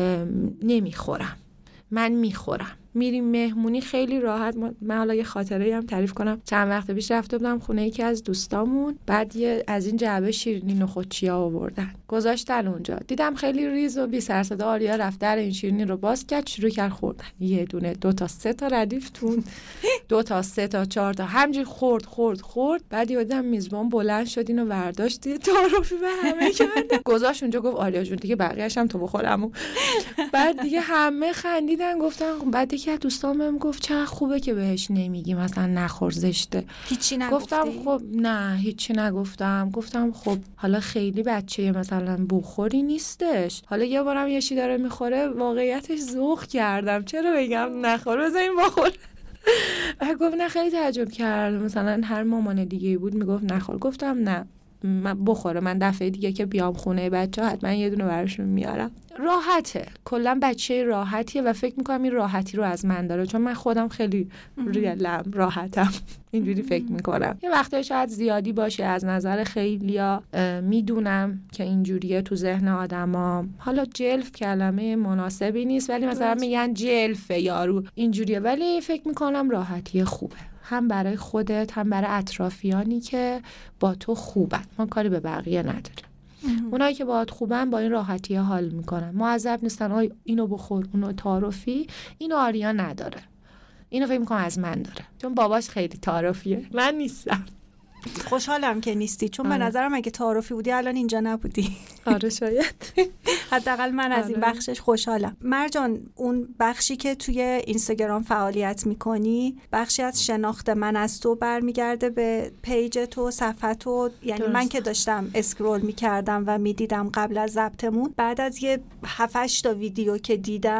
نمیخورم، من میخورم. میریم مهمونی خیلی راحت. من حالا یه خاطره هم تعریف کنم. چند وقت پیش رفته بودم خونه یکی از دوستامون، بعد یه از این جعبه شیرینی نخودچیا آوردن گذاشتن اونجا، دیدم خیلی ریز و بی سر صدا آریا رفت در این شیرینی رو باز کرد، شروع کرد خوردن. یه دونه 2 تا 3 تا ردیف تون 2 تا 3 تا 4 تا همینجوری خورد. بعد یادم میزبان بلند شد اینو برداشت، دید تعارفی به همه کرد، گذاشت اونجا، گفت آریا جون دیگه بقیه‌اش هم تو بخورم. بعد دیگه همه خندیدن، گفتن بعد که دوستام بهم گفت چقدر خوبه که بهش نمیگی مثلا نخور زشته. هیچی نگفتی؟ گفتم خب نه هیچی نگفتم. گفتم خب حالا خیلی بچه مثلا بخوری نیستش، حالا یه بارم یشی داره میخوره واقعیتش ذوق کردم، چرا بگم نخور بذاریم بخور. گفت نه خیلی تعجب کرد، مثلا هر مامان دیگه بود میگفت نخور. گفتم نه من بخوره، من دفعه دیگه که بیام خونه بچه‌ها حتما یه دونه براشون میارم. راحته، کلا بچه راحتیه و فکر میکنم این راحتی رو از من داره، چون من خودم خیلی راحتم. اینجوری فکر میکنم. یه وقتایی شاید زیادی باشه از نظر خیلیا، میدونم که اینجوریه تو ذهن آدما. حالا جلف کلمه مناسبی نیست، ولی مثلا میگن جلفه یارو اینجوریه، ولی فکر میکنم راحتی خوبه، هم برای خودت هم برای اطرافیانی که با تو خوبن. ما کاری به بقیه نداریم. اونایی که باهات خوبن با این راحتی حال میکنن، معذب نیستن آی اینو بخور اونو تعارفی. اینو آریا نداره، اینو فکر میکنم از من داره، چون باباش خیلی تعارفیه، من نیستم. خوشحالم که نیستی، چون به نظرم اگه تعارفی بودی الان اینجا نبودی. آره شاید. حداقل من از این بخشش خوشحالم. مرجان، اون بخشی که توی اینستاگرام فعالیت میکنی، بخشی از شناخت من از تو برمیگرده به پیج تو، صفحه تو. یعنی درست. من که داشتم اسکرول میکردم و میدیدم قبل از ضبطمون، بعد از یه 7-8 تا ویدیو که دیدم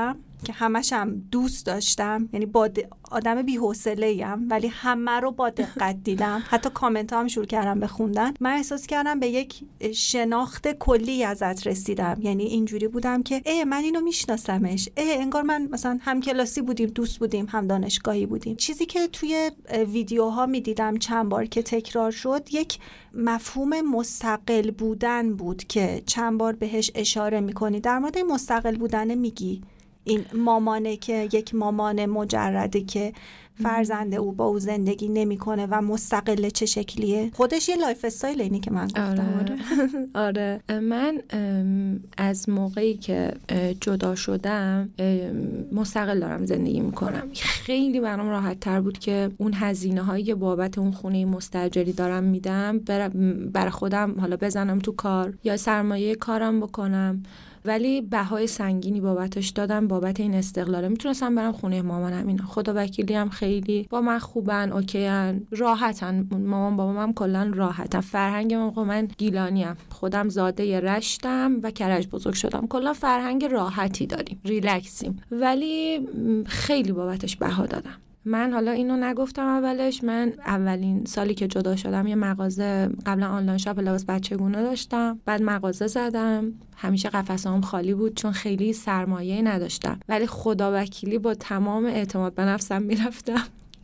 که همش هم دوست داشتم، یعنی آدم بی‌حوصله‌ایم ولی همه رو با دقت دیدم، حتی کامنت هم شروع کردم بخوندن. من احساس کردم به یک شناخت کلی ازت رسیدم، یعنی اینجوری بودم که من اینو میشناسمش، انگار من مثلا هم کلاسی بودیم، دوست بودیم، هم دانشگاهی بودیم. چیزی که توی ویدیوها میدیدم چند بار که تکرار شد، یک مفهوم مستقل بودن بود که چند بار بهش اشاره میکنی. در مورد مستقل بودن میگی این مامانه که یک مامان مجرده که فرزند او با او زندگی نمیکنه و مستقل چه شکلیه؟ خودش یه لایف استایل اینی که من گفتم. آره. من از موقعی که جدا شدم مستقل دارم زندگی میکنم. خیلی برام راحت تر بود که اون هزینه هایی که بابت اون خونه مستاجری دارم میدم برای خودم حالا بزنم تو کار یا سرمایه کارم بکنم، ولی بهای سنگینی بابتش دادم بابت این استقلاله. میتونستم برم خونه مامانم، اینا خدا وکیلی هم خیلی با من خوبن، اوکیان، راحتن. مامان بابام هم کلا راحتن. فرهنگ من گیلانیم، خودم زاده رشتم و کرج بزرگ شدم، کلا فرهنگ راحتی داریم، ریلکسیم، ولی خیلی بابتش بها دادم. من حالا اینو نگفتم اولش، من اولین سالی که جدا شدم یه مغازه، قبلا آنلاین شاپ لباس بچگونه داشتم، بعد مغازه زدم. همیشه قفسه‌ام خالی بود چون خیلی سرمایه‌ای نداشتم، ولی خدا وکیلی با تمام اعتماد به نفسم میرفتم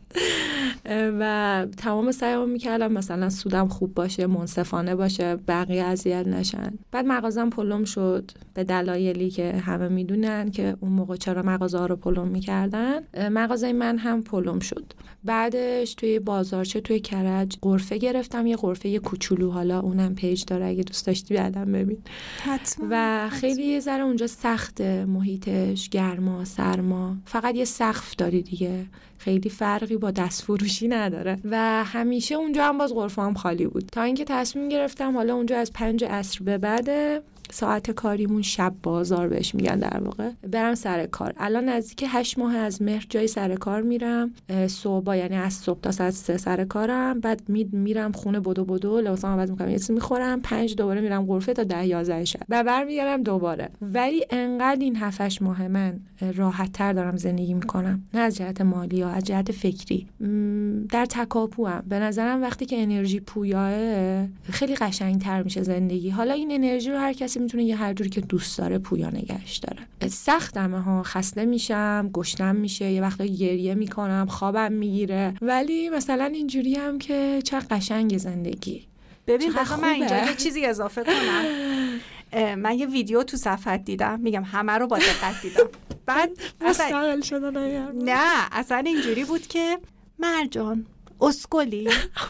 و تمام سعیمو میکردم مثلا سودم خوب باشه، منصفانه باشه، بقیه اذیت نشن. بعد مغازم پلم شد به دلایلی که همه میدونن که اون موقع چرا مغازه ها رو پلم میکردن. مغازه من هم پلم شد. بعدش توی بازارچه توی کرج غرفه گرفتم، یه غرفه کوچولو، حالا اونم پیج داره اگه دوست داشتی بعدم ببین. حتما. و خیلی یه ذره اونجا سخته، محیطش گرما سرما، فقط یه سقف داری دیگه، خیلی فرقی با دست فروشی نداره و همیشه اونجا هم باز غرفه‌ام خالی بود، تا اینکه تصمیم گرفتم حالا اونجا از 5 عصر به بعد ساعت کاریمون شب بازار بهش میگن در واقع، برم سر کار. الان نزدیک 8 ماه از مهر جای سر کار میرم، صبح یعنی از صبح تا ساعت 3 سر کارم، بعد میرم خونه بدو لباسام عوض میکنم، یه چیزی میخورم، 5 دوباره میرم غرفه تا 10 11 شب و برمیگردم دوباره. ولی انقدر این 7 ماه من راحت تر دارم زندگی میکنم، نه از جهت مالی یا از جهت فکری، در تکاپوام. به نظرم وقتی که انرژی پویاه خیلی قشنگتر میشه زندگی. حالا این انرژی رو هر کسی میتونه یه هر جوری که دوست داره پویا نگهش داره. سختمه ها، خسته میشم، گشنم میشه، یه وقتا گریه میکنم، خوابم میگیره، ولی مثلا اینجوری هم که چه قشنگ زندگی. ببین بذار من اینجا یه چیزی اضافه کنم. من یه ویدیو تو صفحت دیدم، میگم همه رو با دقت دیدم، بعد مستقل شدن نه اصلا اینجوری بود که مرجان اسکلی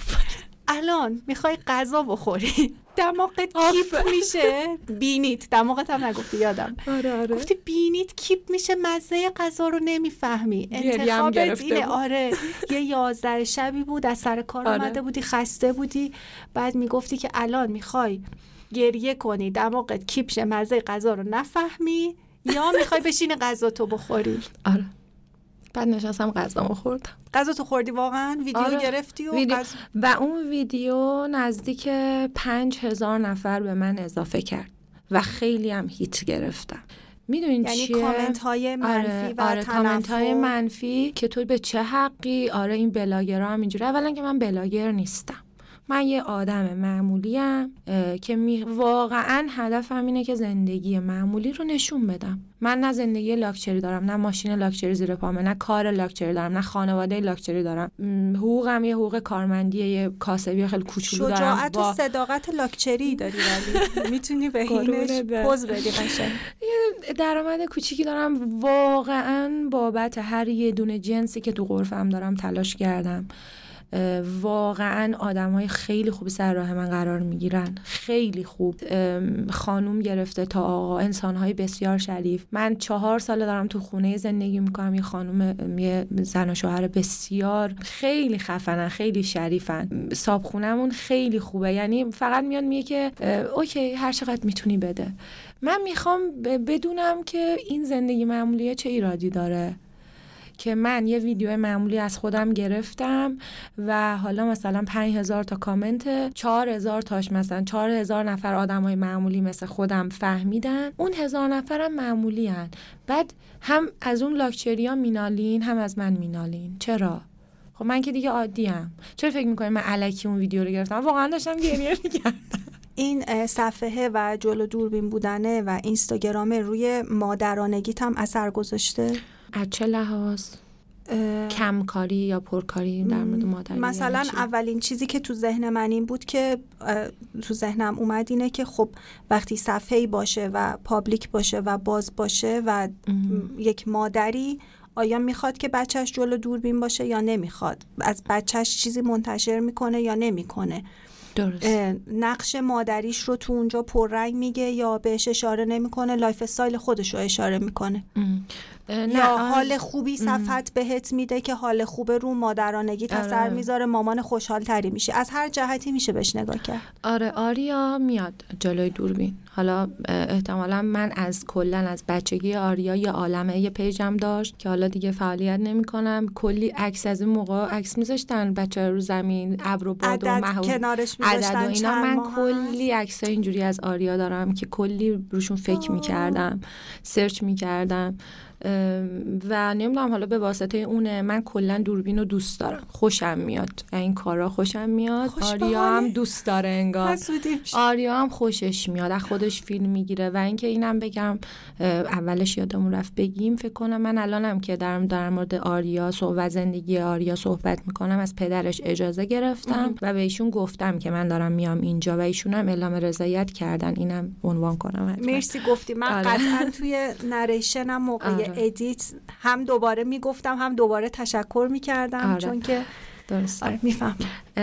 الان میخوای غذا بخوری، دماغت کیپ میشه، بینیت، دماغت هم نگفتی یادم، آره. گفتی بینیت کیپ میشه، مزه غذا رو نمیفهمی، انتخابت اینه. آره یه 11 شبی بود از سر کار اومده بودی، خسته بودی، بعد میگفتی که الان میخوای گریه کنی، دماغت کیپ شه، مزه غذا رو نفهمی، یا میخوای بشینی غذا تو بخوری. آره. بعد نشستم غذامو خوردم. غذا تو خوردی واقعا؟ ویدیو گرفتی و اون ویدیو نزدیک 5000 نفر به من اضافه کرد و خیلی هم هیت گرفتم. میدونین یعنی چیه؟ کامنت های منفی و کامنت های منفی که تو به چه حقی، این بلاگرها هم اینجوری. اولا که من بلاگر نیستم، من یه آدم معمولیم که واقعا هدفم اینه که زندگی معمولی رو نشون بدم. من نه زندگی لاکچری دارم، نه ماشین لاکچری زیر پامه، نه کار لاکچری دارم، نه خانواده لاکچری دارم. حقوقم یه حقوق کارمندی، یه کاسبی خیلی کوچولو دارم. شجاعت و صداقت لاکچری داری، ولی میتونی به اینش پوز بدی قشنگ. یه درآمد کوچیکی دارم، واقعا بابت هر یه دونه جنسی که تو غرفم دارم تلاش کردم. واقعا آدم‌های خیلی خوبی سر راه من قرار میگیرن، خیلی خوب، خانوم گرفته تا آقا، انسان‌های بسیار شریف. من 4 سال دارم تو خونه زندگی میکنم، یه خانوم، یه زن و شوهر بسیار خیلی خفنن، خیلی شریفن. صابخونمون خیلی خوبه، یعنی فقط میاد میگه که اوکی هر چقدر میتونی بده. من میخوام بدونم که این زندگی معمولیه چه ایرادی داره. که من یه ویدیو معمولی از خودم گرفتم و حالا مثلا 5000 تا کامنت، 4000 تاش مثلا 4000 نفر آدمای معمولی مثل خودم فهمیدن، اون 1000 نفرم معمولی هن. بعد هم از اون لاکچریا مینالین هم از من مینالین. چرا؟ خب من که دیگه عادیم. چرا فکر میکنین من الکی اون ویدیو رو گرفتم؟ واقعا داشتم گریه میکردم. این صفحه و جلو دوربین بودنه و اینستاگرام روی مادرانگیت هم اثر گذاشته؟ از چه لحاظ؟ کمکاری یا پرکاری در مورد مادری؟ مثلا اولین چیزی که تو ذهن من این بود که تو ذهنم اومد اینه که خب وقتی صفحه‌ای باشه و پابلیک باشه و باز باشه و یک مادری آیا میخواد که بچهش جلو دوربین باشه یا نمیخواد؟ از بچهش چیزی منتشر میکنه یا نمیکنه؟ درست. نقش مادریش رو تو اونجا پررنگ میگه یا بهش اشاره نمیکنه، لایف استایل خودش رو اشاره میکنه؟ یا حال خوبی صفحت بهت میده که حال خوبه رو مادرانگی اثر میذاره، مامان خوشحال تری میشه. از هر جهتی میشه بهش نگاه کرد. آره آریا میاد جلوی دوربین. حالا احتمالا من از کلن از بچگی آریا یه عالمه یه پیجم داشت که حالا دیگه فعالیت نمیکنم، کلی عکس از این موقع عکس میذاشتن بچه رو زمین، ابر و باد و مه کنارش میذاشتن، اینا. من کلی عکس اینجوری از آریا دارم که کلی روشون فکر میکردم، سرچ میکردم و نمیدونم حالا به واسطه اونه من کلا دوربین رو دوست دارم، خوشم میاد این کارا، خوشم میاد. آریا هم دوست داره انگار، آریا هم خوشش میاد، از خودش فیلم میگیره. و اینکه اینم بگم اولش یادمون رفت بگیم، فکر کنم من الانم که در مورد آریا و زندگی آریا صحبت میکنم از پدرش اجازه گرفتم و به ایشون گفتم که من دارم میام اینجا و ایشون هم اعلام رضایت کردن. اینم عنوان کنم. مرسی گفتی. من قطعا توی نریشنم موقع ادیت هم دوباره میگفتم هم دوباره تشکر میکردم. چون که درسته میفهم.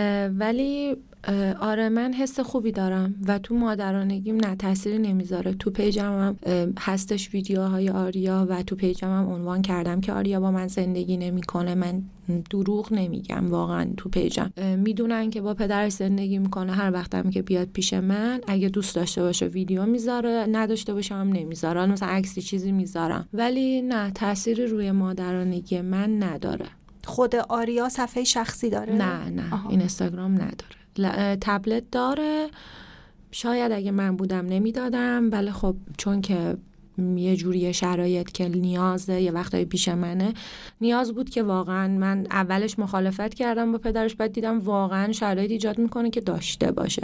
ولی آره من حس خوبی دارم و تو مادرانگیم نه تأثیری نمیذاره. تو پیجم هم هستش ویدیوهای آریا و تو پیجم هم عنوان کردم که آریا با من زندگی نمیکنه. من دروغ نمیگم، واقعا تو پیجم میدونن که با پدرش زندگی میکنه. هر وقتم که بیاد پیش من اگه دوست داشته باشه ویدیو میذاره، نداشته باشه هم نمیذاره، مثلا عکسی چیزی میذارم. ولی نه تأثیری روی مادرانگی من نداره. خود آریا صفحه شخصی داره؟ نه این اینستاگرام نداره. تبلت داره، شاید اگه من بودم نمیدادم، ولی خب چون که یه جوری شرایط که نیازه، یه وقتایی پیش منه نیاز بود که واقعا من اولش مخالفت کردم با پدرش، بعد دیدم واقعا شرایط ایجاد میکنه که داشته باشه.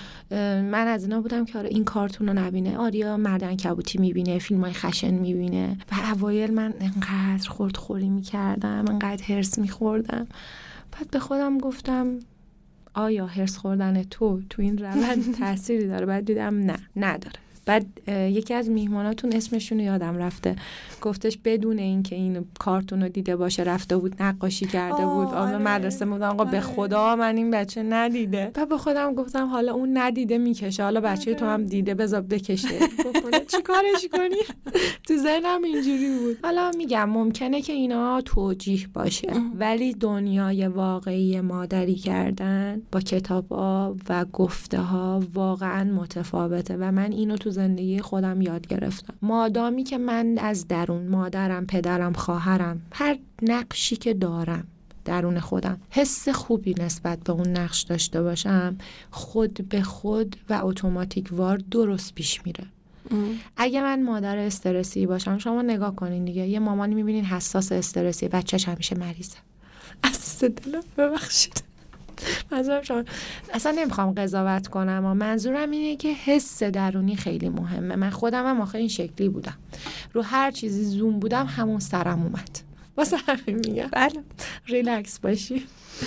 من از اینا بودم که آره این کارتون رو نبینه، آریا مرد عنکبوتی میبینه، فیلمای خشن میبینه. و اوایل من انقدر خردخوری میکردم، انقدر هرس میخوردم. بعد به خودم گفتم آیا هرس خوردن تو این روند تأثیری داره؟ بعد دیدم نه نداره. بعد یکی از میهماناتون اسمشون رو یادم رفته، گفتش بدون اینکه این کارتون رو دیده باشه رفته بود نقاشی کرده بود آره. مدرسه بودم آقا به خدا من این بچه ندیده. بعد به خودم گفتم حالا اون ندیده میکشه، حالا بچه تو هم دیده بذار بکشه بکنه چی کارش کنی. تو ذهنم اینجوری بود. حالا میگم ممکنه که اینا توجیه باشه ولی دنیای واقعی مادری کردن با کتابا و گفته ها واقعا متفاوته و من اینو تو زندگی خودم یاد گرفتم. مادامی که من از درون مادرم، پدرم، خواهرم، هر نقشی که دارم درون خودم حس خوبی نسبت به اون نقش داشته باشم، خود به خود و اتوماتیک وار درست پیش میره. اگه من مادر استرسی باشم، شما نگاه کنین دیگه، یه مامانی میبینین حساس استرسی، بچه‌ش همیشه مریضه. از دلم ببخشید منظورم شما اصلا نمیخوام قضاوت کنم و منظورم اینه که حس درونی خیلی مهمه. من خودم هم آخه این شکلی بودم، رو هر چیزی زوم بودم همون سرم اومد. واسه همین میگم بله ریلکس باشی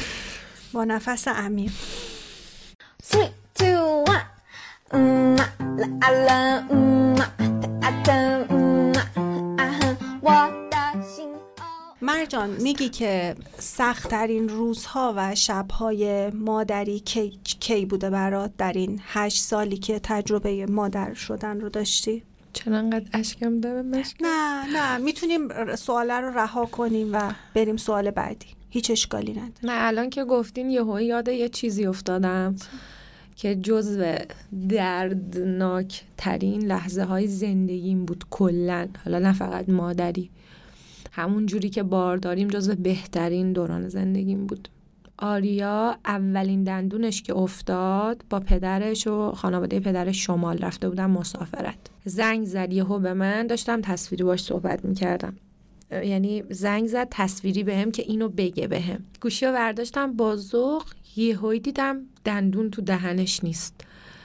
با نفس عمیق. 3, 2, 1 مرجان میگی که سخت‌ترین روزها و شب‌های مادری کی بوده برات در این 8 سالی که تجربه مادر شدن رو داشتی؟ چرا انقدر اشکم داره مشکل؟ نه میتونیم سواله رو رها کنیم و بریم سوال بعدی، هیچ اشکالی نداره. نه الان که گفتین یاد یه چیزی افتادم که جزو دردناک ترین لحظه های زندگیم بود کلن، حالا نه فقط مادری. همون جوری که بارداریم جزو بهترین دوران زندگیم بود. آریا اولین دندونش که افتاد با پدرش و خانواده پدرش شمال رفته بودن مسافرت. زنگ زد یهو به من، داشتم تصویری باش صحبت میکردم، یعنی زنگ زد تصویری بهم که اینو بگه بهم. گوشی رو برداشتم با ذوق، یهو دیدم دندون تو دهنش نیست.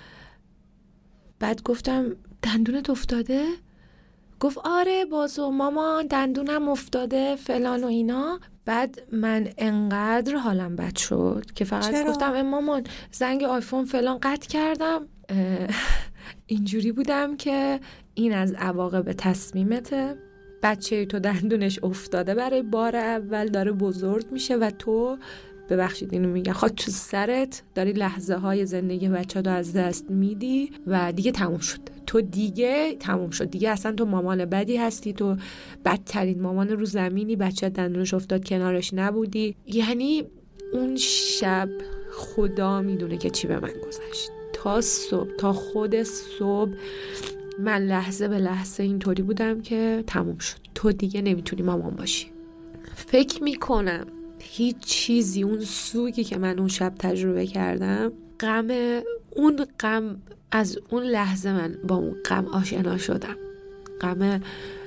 بعد گفتم دندونت افتاده؟ گفت آره بازو مامان دندونم افتاده فلان و اینا. بعد من انقدر حالم بد شد که فقط چرا؟ گفتم مامان زنگ آیفون فلان قطع کردم. اینجوری بودم که این از عواقب تصمیمته. بچه تو دندونش افتاده برای بار اول، داره بزرگ میشه و تو، ببخشید اینو میگم، خود تو سرت داری لحظه های زندگی بچه رو از دست میدی و دیگه تموم شد. تو دیگه تموم شد دیگه، اصلا تو مامان بدی هستی، تو بدترین مامان رو زمینی، بچه دندونش افتاد کنارش نبودی. یعنی اون شب خدا میدونه که چی به من گذشت. تا صبح، تا خود صبح من لحظه به لحظه اینطوری بودم که تموم شد، تو دیگه نمیتونی مامان باشی. فکر میکنم هیچ چیزی، اون سوگی که من اون شب تجربه کردم، اون غم، از اون لحظه من با اون غم آشنا شدم. غم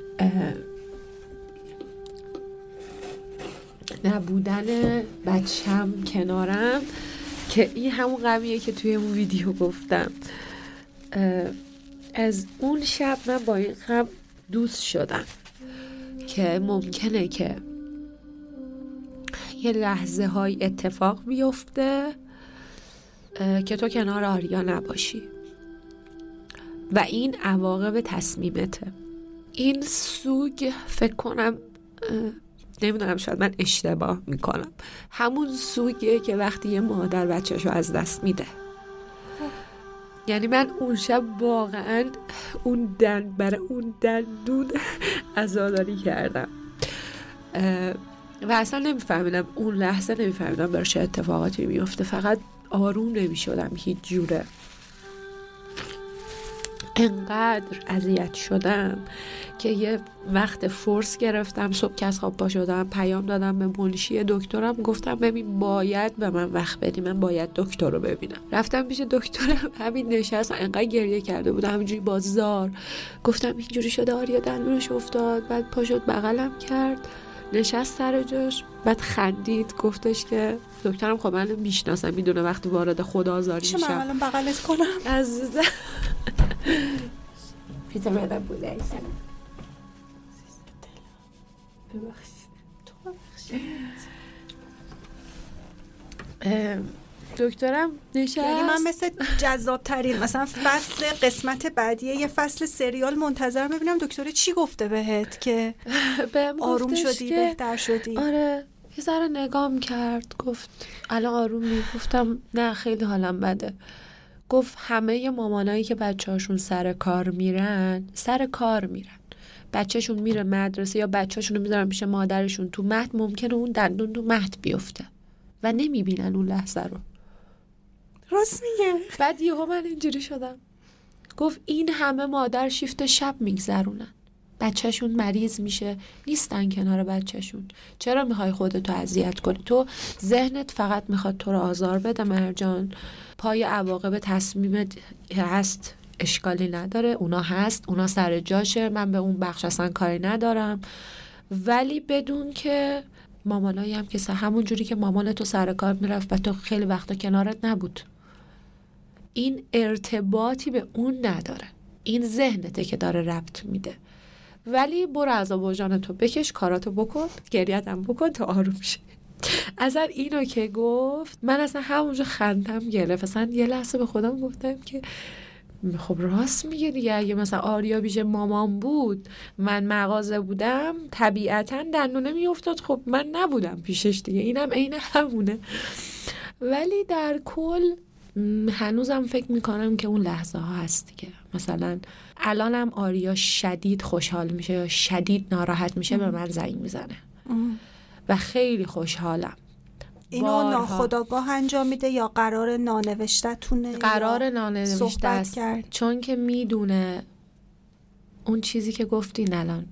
نبودن بچم کنارم، که این همون غمیه که توی اون ویدیو گفتم. از اون شب من با این غم دوست شدم که ممکنه که یه لحظه های اتفاق بیفته که تو کنار آریا نباشی و این عواقب تصمیمته. این سوگ فکر کنم، نمیدونم شاید من اشتباه میکنم، همون سوگه که وقتی یه مادر بچه‌شو از دست میده. یعنی من اون شب واقعا برای اون دندون عزاداری کردم و اصلا نمیفهمیدم اون لحظه، نمیفهمیدم برای چه اتفاقاتی میفته، فقط آروم نمیشدم هیچ جوره. انقدر اذیت شدم که یه وقت فورس گرفتم، صبح که از خواب پا شدم پیام دادم به منشی دکترم، گفتم ببین باید به من وقت بدی، من باید دکتر رو ببینم. رفتم پیش دکترم، همین نشست، انقدر گریه کرده بود همینجوری بازار، گفتم اینجوری شده آریا دندونش افتاد. بعد پا شد بغلم کرد، نشست سر جاش، بعد خندید، گفتش که دکترم خب من میشناسم، میدونه وقتی وارد خودآزاری میشم. من الان بغلت کنم عزیزم؟ پیتا مدام بوده دکترم نشست. یعنی من مثل جذاب ترین مثلا فصل قسمت بعدیه یه فصل سریال منتظر ببینم دکتر چی گفته بهت که آروم شدی، بهتر شدی. آره یه ذره نگام کرد، گفت الان آرومی؟ گفتم نه خیلی حالم بده. گفت همه مامانایی که بچه‌هاشون سر کار میرن، بچه‌شون میره مدرسه یا بچه‌شون رو میذارن پیش مادرشون تو مهد، ممکنه اون دندون تو مهد بیفته و نمیبینن اون لحظه رو. راست میگه. بعد یهو من اینجوری شدم، گفت این همه مادر شیفت شب میگذرونن، بچه‌شون مریض میشه، نیستن کنار بچه‌شون. چرا میخوای خودتو اذیت کنی؟ تو ذهنت فقط میخواد تو رو آزار بده مرجان. پای عواقب تصمیمت هست، اشکالی نداره، اونا هست، اونا سر جاشه، من به اون بخش اصلا کاری ندارم. ولی بدون که مامانایی هم که همون جوری که مامان تو سر کار میرفت و تو خیلی وقتا کنارت نبود، این ارتباطی به اون نداره، این ذهنته که داره ربط میده. ولی برو عذاب وجدان تو بکش، کاراتو بکن، گریت هم بکن تا آروم شی. اصلا اینو که گفت من اصلا همونجا خندم گرفت. اصلا یه لحظه به خودم گفتم که خب راست میگه دیگه، اگه مثلا آریا بیشه مامان بود، من مغازه بودم، طبیعتا دندونه میافتاد، خب من نبودم پیشش دیگه، اینم عین همونه. ولی در کل هنوزم فکر میکنم که اون لحظه ها هست دیگه. مثلا الانم آریا شدید خوشحال میشه یا شدید ناراحت میشه به من زنگ میزنه و خیلی خوشحالم. اینو ناخودآگاه انجام میده یا قرار نانوشته‌تونه؟ قرار نانوشته است، چون که میدونه اون چیزی که گفتین الان،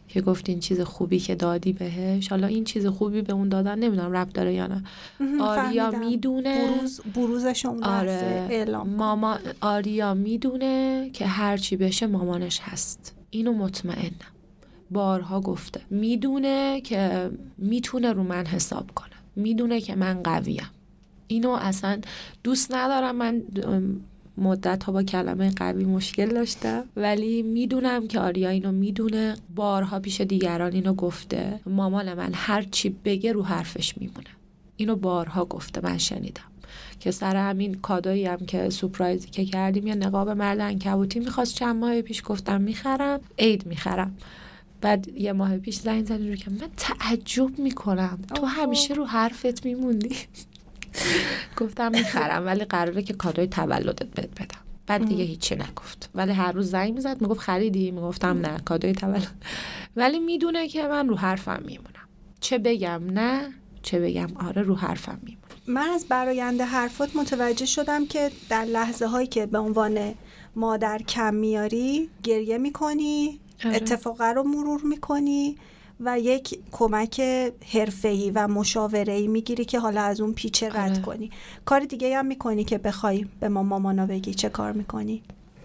که گفتی این چیز خوبی که دادی بهش. حالا این چیز خوبی به اون دادن نمیدونم ربط داره یا نه. آریا میدونه بروزش اون لحظه اعلام. ماما آریا میدونه که هرچی بشه مامانش هست، اینو مطمئنم، بارها گفته. میدونه که میتونه رو من حساب کنه، میدونه که من قویم. اینو اصلا دوست ندارم. من مدت ها با کلمه قوی مشکل داشتم، ولی میدونم که آریا اینو میدونه، بارها پیش دیگران اینو گفته. مامان من هر چی بگه رو حرفش میمونه، اینو بارها گفته، من شنیدم. که سر همین کادویی هم که سورپرایزی که کردیم یه نقاب مرد عنکبوتی میخواست چند ماه پیش، گفتم میخرم، عید میخرم. بعد یه ماه پیش زنگ زد رو که من تعجب میکنم تو همیشه رو حرفت میموندی. گفتم میخرم ولی قراره که کادوی تولدت بهت بدم. بعد دیگه هیچی نگفت، ولی هر روز زنگ میزد میگفت خریدی؟ میگفتم نه، کادوی تولد. ولی میدونه که من رو حرفم میمونم، چه بگم نه چه بگم آره، رو حرفم میمونم. من از برآیند حرفات متوجه شدم که در لحظه هایی که به عنوان مادر کم میاری گریه میکنی، اتفاقه رو مرور میکنی و یک کمک حرفه‌ای و مشاوره‌ای میگیری که حالا از اون پیچه رد کنی. کار دیگه هم میکنی که بخوای به مامانا بگی؟ چه کار میکنی؟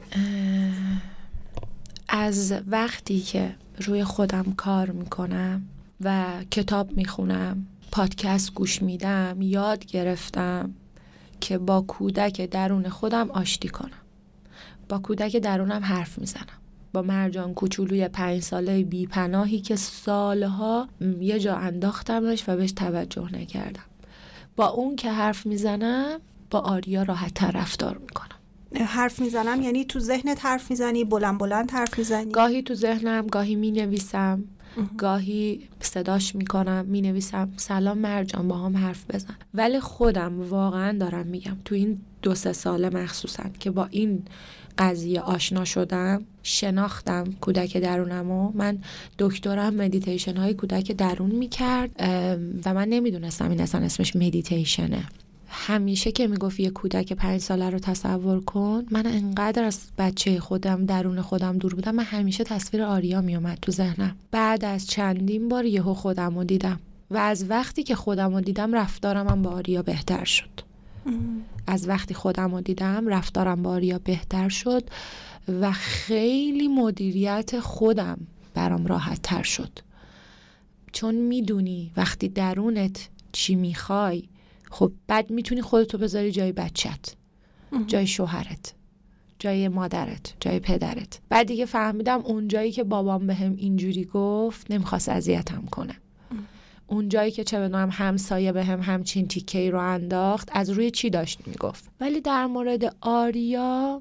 از وقتی که روی خودم کار میکنم و کتاب میخونم، پادکست گوش میدم، یاد گرفتم که با کودک درون خودم آشتی کنم. با کودک درونم حرف میزنم. با مرجان کوچولوی 5 ساله بی پناهی که سالها یه جا انداختمش و بهش توجه نکردم. با اون که حرف میزنم، با آریا راحت تر رفتار میکنم. حرف میزنم یعنی تو ذهنت حرف میزنی؟ بلند بلند حرف میزنی؟ گاهی تو ذهنم، گاهی مینویسم، گاهی صداش میکنم، مینویسم سلام مرجان با هم حرف بزن. ولی خودم واقعا دارم میگم تو این 2-3 ساله مخصوصا که با این قضیه آشنا شدم، شناختم کودک درونمو. من دکترم مدیتیشن های کودک درون میکرد و من نمیدونستم این اصلا اسمش مدیتیشنه. همیشه که میگفت یه کودک 5 ساله رو تصور کن، من انقدر از بچه خودم درون خودم دور بودم، من همیشه تصویر آریا میومد تو ذهنم. بعد از چندین بار یهو خودم رو دیدم و از وقتی که خودم رو دیدم رفتارم هم با آریا بهتر شد. از وقتی خودم رو دیدم رفتارم با آریا بهتر شد و خیلی مدیریت خودم برام راحت تر شد. چون میدونی وقتی درونت چی میخوای، خب بعد میتونی خودتو بذاری جای بچت، جای شوهرت، جای مادرت، جای پدرت. بعد دیگه فهمیدم اون جایی که بابام بهم اینجوری گفت نمیخواست اذیتم کنه. اون جایی که چه بدونم همسایه بهم همچین تیکه‌ای رو انداخت، از روی چی داشت میگفت. ولی در مورد آریا،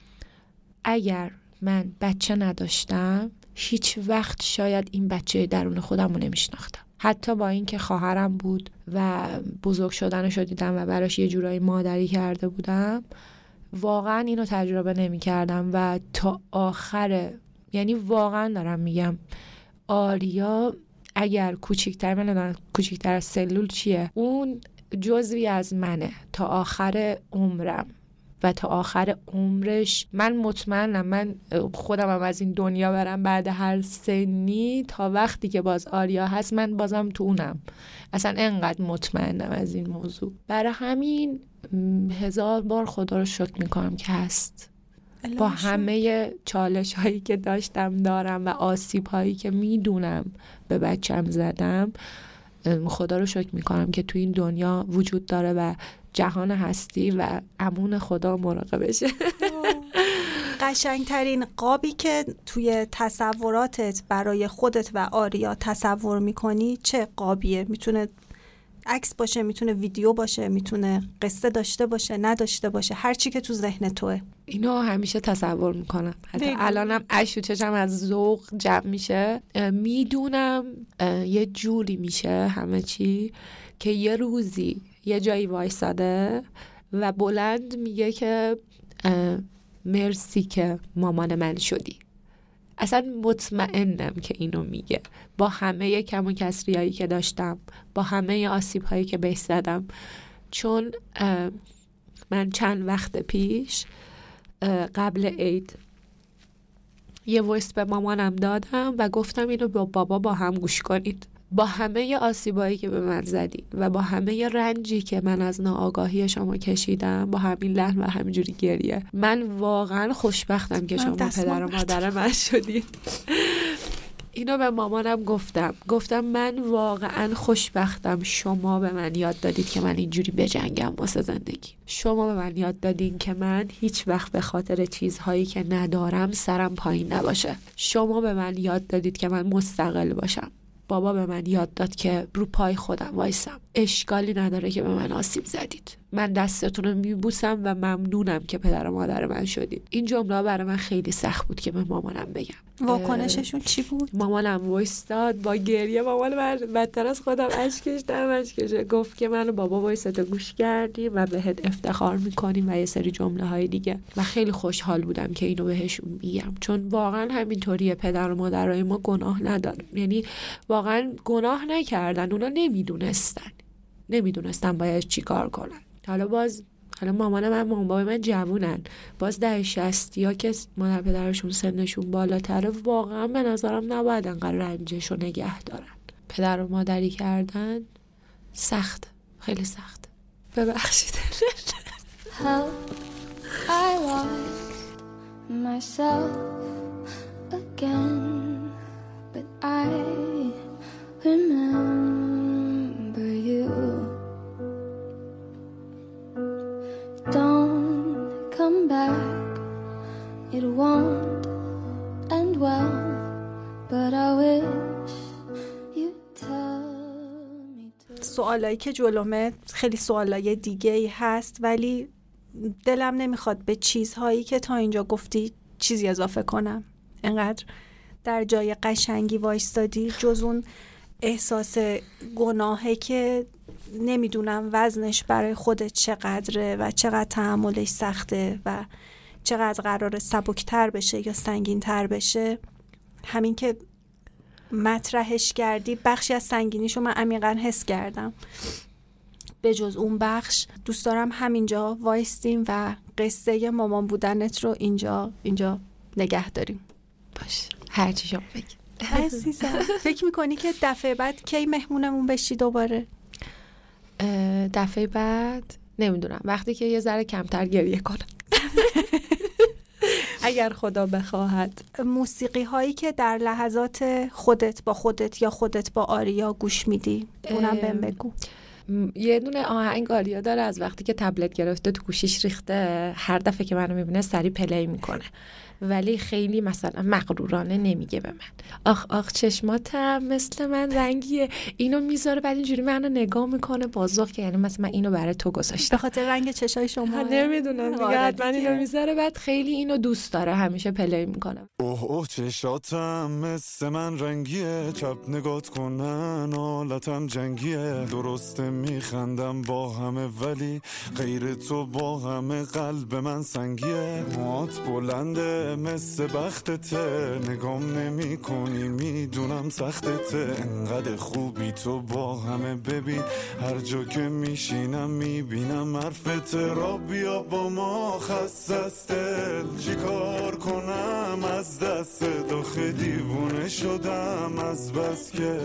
اگر من بچه نداشتم هیچ وقت شاید این بچه درون خودم رو نمیشناختم. حتی با این که خواهرم بود و بزرگ شدنش رو دیدم و براش یه جورایی مادری کرده بودم، واقعا اینو تجربه نمی کردم و تا آخر، یعنی واقعا دارم میگم آریا اگر کوچیکتر از سلول چیه، اون جزوی از منه تا آخر عمرم و تا آخر عمرش. من مطمئنم من خودم هم از این دنیا برم بعد هر سنی، تا وقتی که باز آریا هست من بازم تو اونم. اصلا انقدر مطمئنم از این موضوع. برای همین 1000 بار خدا رو شکر میکنم که هست. با همه چالش هایی که دارم و آسیب هایی که میدونم به بچم زدم، خدا رو شکر میکنم که تو این دنیا وجود داره و جهان هستی و امون خدا مراقبشه. قشنگترین قابی که توی تصوراتت برای خودت و آریا تصور میکنی چه قابیه؟ میتونه عکس باشه، میتونه ویدیو باشه، میتونه قصه داشته باشه، نداشته باشه، هر چی که تو ذهن توه. اینو همیشه تصور میکنم. حتی الانم اشک چشم از ذوق جمع میشه. میدونم یه جوری میشه همه چی که یه روزی یه جایی وایساده و بلند میگه که مرسی که مامان من شدی. اصلا مطمئنم که اینو میگه با همه کم و کسریایی که داشتم، با همه آسیب هایی که بهش زدم. چون من چند وقت پیش قبل عید یه وایس به مامانم دادم و گفتم اینو با بابا با هم گوش کنید. با همه آسیبایی که به من زدید و با همه رنجی که من از ناآگاهی شما کشیدم، با همین لحن و همینجوری گریه، من واقعا خوشبختم که شما پدر و مادر من شدید. اینو به مامانم گفتم من واقعا خوشبختم شما به من یاد دادید که من اینجوری بجنگم واسه زندگی. شما به من یاد دادین که من هیچ وقت به خاطر چیزهایی که ندارم سرم پایین نباشه. شما به من یاد دادید که من مستقل باشم. بابا به من یاد داد که رو پای خودم وایسم. اشکالی نداره که به من آسیب زدید. من دستتون رو میبوسم و ممنونم که پدر و مادر من شدید. این جمله برای من خیلی سخت بود که به مامانم بگم. واکنششون چی بود؟ مامانم وایستاد با گریه. مامان من بدتر از خودم اشکش گفت که من و بابا وایساده گوش کردیم و بهت افتخار میکنیم و یه سری جمله های دیگه. و خیلی خوشحال بودم که اینو بهشون میگم، چون واقعا همینطوریه. پدر و مادرای ما گناه ندارن، یعنی واقعا گناه نکردن، اونا نمیدونستن باید چی کار کنن. حالا مامان من بابای من جوونن، باز 60 که مادر پدرشون سنشون بالاتره، واقعا به نظرم نباید انقدر رنجشو نگه دارن. پدر و مادری کردن سخت، خیلی سخت. ببخشید. How I lost myself again, but I remember you. Don't come back, it won't end well, but I wish you'd tell me to. سوالایی که جلومه خیلی سوالای دیگه ای هست، ولی دلم نمیخواد به چیزهایی که تا اینجا گفتی چیزی اضافه کنم. انقدر در جای قشنگی وایستادی، جز اون احساس گناهه که نمیدونم وزنش برای خودت چقدره و چقدر تحملش سخته و چقدر قراره سبکتر بشه یا سنگینتر بشه. همین که مطرحش کردی بخشی از سنگینیشو من عمیقاً حس کردم. به جز اون بخش دوست دارم همینجا وایستیم و قصه مامان بودنت رو اینجا نگه داریم. باشه، هر چی شما بگی. عزیزم فکر میکنی که دفعه بعد کی مهمونمون بشی دوباره؟ دفعه بعد نمیدونم، وقتی که یه ذره کمتر گریه کنم. اگر خدا بخواهد. موسیقی هایی که در لحظات خودت با خودت یا خودت با آریا گوش میدی اونم بهم بگو. یه دونه آهنگ آریا داره، از وقتی که تبلت گرفته تو گوشیش ریخته، هر دفعه که منو میبینه سری پلی میکنه، ولی خیلی مثلا مغرورانه نمیگه به من آخ آخ چشماتم مثل من رنگیه، اینو میذاره بعد اینجوری منو نگاه میکنه بازوق که یعنی مثلا من اینو برای تو گذاشتم به خاطر رنگ چشای شما. نمیدونم دیگه، من اینو میذاره بعد خیلی اینو دوست داره، همیشه پلی میکنه. اوه اوه چشاتم مثل من رنگیه، چپ نگات کنن حالتم جنگیه، درسته میخندم با همه ولی غیر تو با همه قلب من سنگیه، موات بلنده مثل بختته، نگام نمی کنی میدونم سختته، انقدر خوبی تو با همه ببین، هر جا که میشینم میبینم حرفت، را بیا با ما خسته است دل، چی کار کنم از دست داخل دیوونه شدم از بس که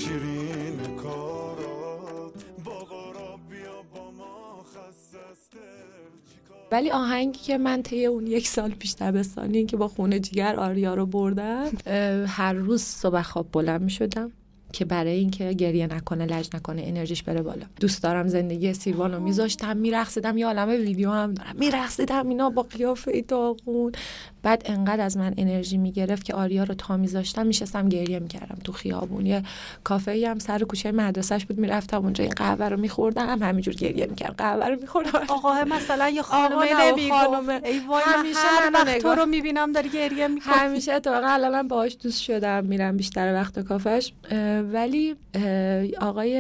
شیرین کارات، بابا را بیا با ما خسته است دل. ولی آهنگی که من طی اون 1 سال پیش دبستانی که با خونه جیگر آریا رو بردم، هر روز صبح خواب بلند می شدم که برای اینکه گریه نکنه، لج نکنه، انرژیش بره بالا. دوست دارم زندگی سیروان رو میذاشتم، میرقصیدم، یه عالمه ویدیو هم دارم، میرقصیدم اینا با قیافه داغون. بعد انقدر از من انرژی میگرفت که آریا رو تا میذاشتم میشستم گریه میکردم تو خیابون. یه کافه‌ای هم سر کوچه مدرسه‌اش بود، میرفتم اونجا این قهوه رو میخوردم، همینجور گریه میکردم، قهوه رو میخوردم. آقا مثلا یه خانمه نمیگفت ای وای همیشه من وقت تو رو میبینم داری گریه میکنی. همیشه اتفاقا الانم باهاش دوست شدم، میرم بیشتر وقت کافهش. ولی آقای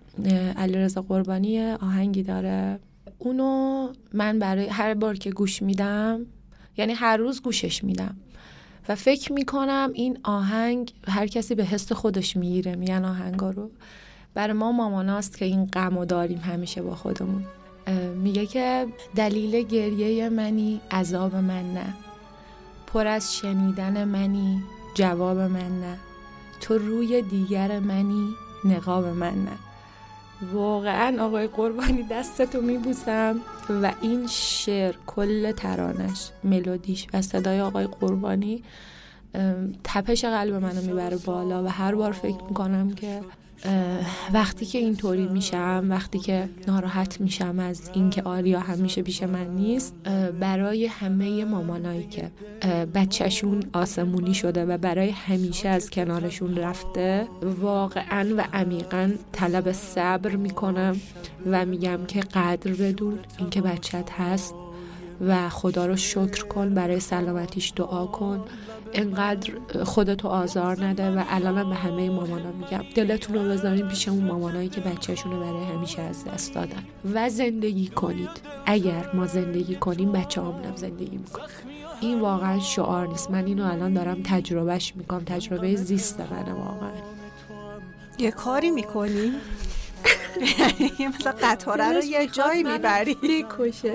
علیرضا قربانی آهنگی داره، اونو من برای هر بار که گوش میدم، یعنی هر روز گوشش میدم و فکر میکنم این آهنگ هر کسی به حس خودش میگیره. میگن آهنگا رو برای ما ماماناست که این غمو داریم همیشه با خودمون. میگه که دلیل گریه منی عذاب من نه، پر از شنیدن منی جواب من نه، تو روی دیگر منی نقاب من نه. واقعا آقای قربانی دستتو میبوسم و این شعر کل ترانش، ملودیش و صدای آقای قربانی تپش قلب منو میبره بالا و هر بار فکر میکنم که وقتی که اینطوری میشم، وقتی که ناراحت میشم از اینکه آریا همیشه پیش من نیست، برای همه مامانایی که بچهشون آسمونی شده و برای همیشه از کنارشون رفته، واقعا و عمیقا طلب صبر میکنم و میگم که قدر بدون اینکه بچت هست و خدا رو شکر کن، برای سلامتیش دعا کن، انقدر خودتو آزار نده. و الانم به همه مامانا میگم دلتون رو بذارین پیش اون مامانایی که بچه‌شون رو برای همیشه از دست دادن و زندگی کنید. اگر ما زندگی کنیم بچه‌هامون زندگی میکنن. این واقعا شعار نیست، من اینو الان دارم تجربهش میکنم، تجربه زیست منه واقعا. یه کاری میکنی؟ مثلا قطاره رو یه جایی میبری بکشه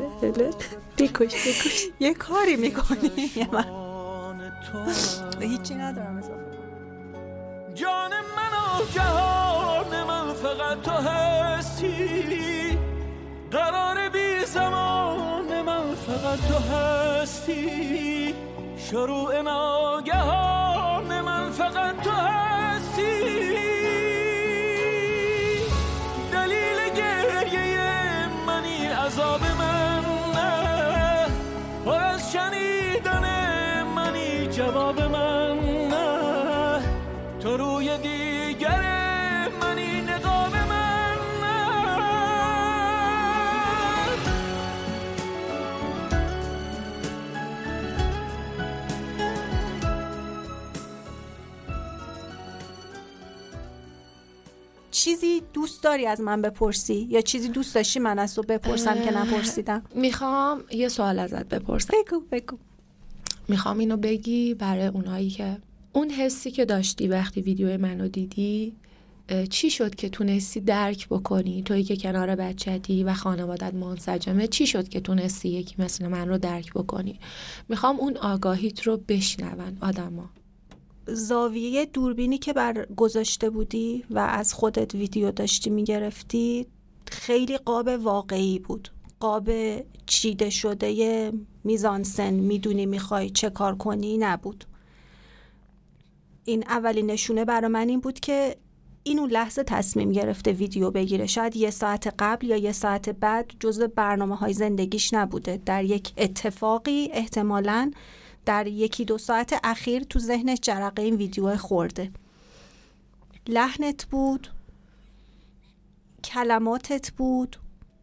یه کاری میکنی. هیچی ندارم اضافه. جان من و جهان من فقط تو هستی، قرار بی زمان من فقط تو هستی، شروع ناگهان من فقط تو هستی، دلیل گریه منی عذاب من نه، پر از شنیدن منی جواب من نه، تو روی دیگر منی نقاب من نه. چیزی دوست داری از من بپرسی یا چیزی دوست داشتی من از تو بپرسم که نپرسیدم؟ میخوام یه سوال ازت بپرسم. بگو. میخوام اینو بگی برای اونایی که اون حسی که داشتی وقتی ویدیو منو دیدی، چی شد که تونستی درک بکنی؟ تویی که کنار بچه‌تی و خانوادت منسجمه، چی شد که تونستی یکی مثل من رو درک بکنی؟ میخوام اون آگاهیت رو بشنون آدما. زاویه دوربینی که بر گذاشته بودی و از خودت ویدیو داشتی میگرفتی خیلی قاب واقعی بود، قاب چیده شده میزانسن میدونی میخوای چه کار کنی نبود. این اولین نشونه برای من این بود که این اون لحظه تصمیم گرفته ویدیو بگیره. شاید 1 ساعت قبل یا 1 ساعت بعد جزو برنامه‌های زندگیش نبوده، در یک اتفاقی احتمالاً در 1-2 ساعت اخیر تو ذهنش جرقه این ویدیو خورده. لحنت بود، کلماتت بود،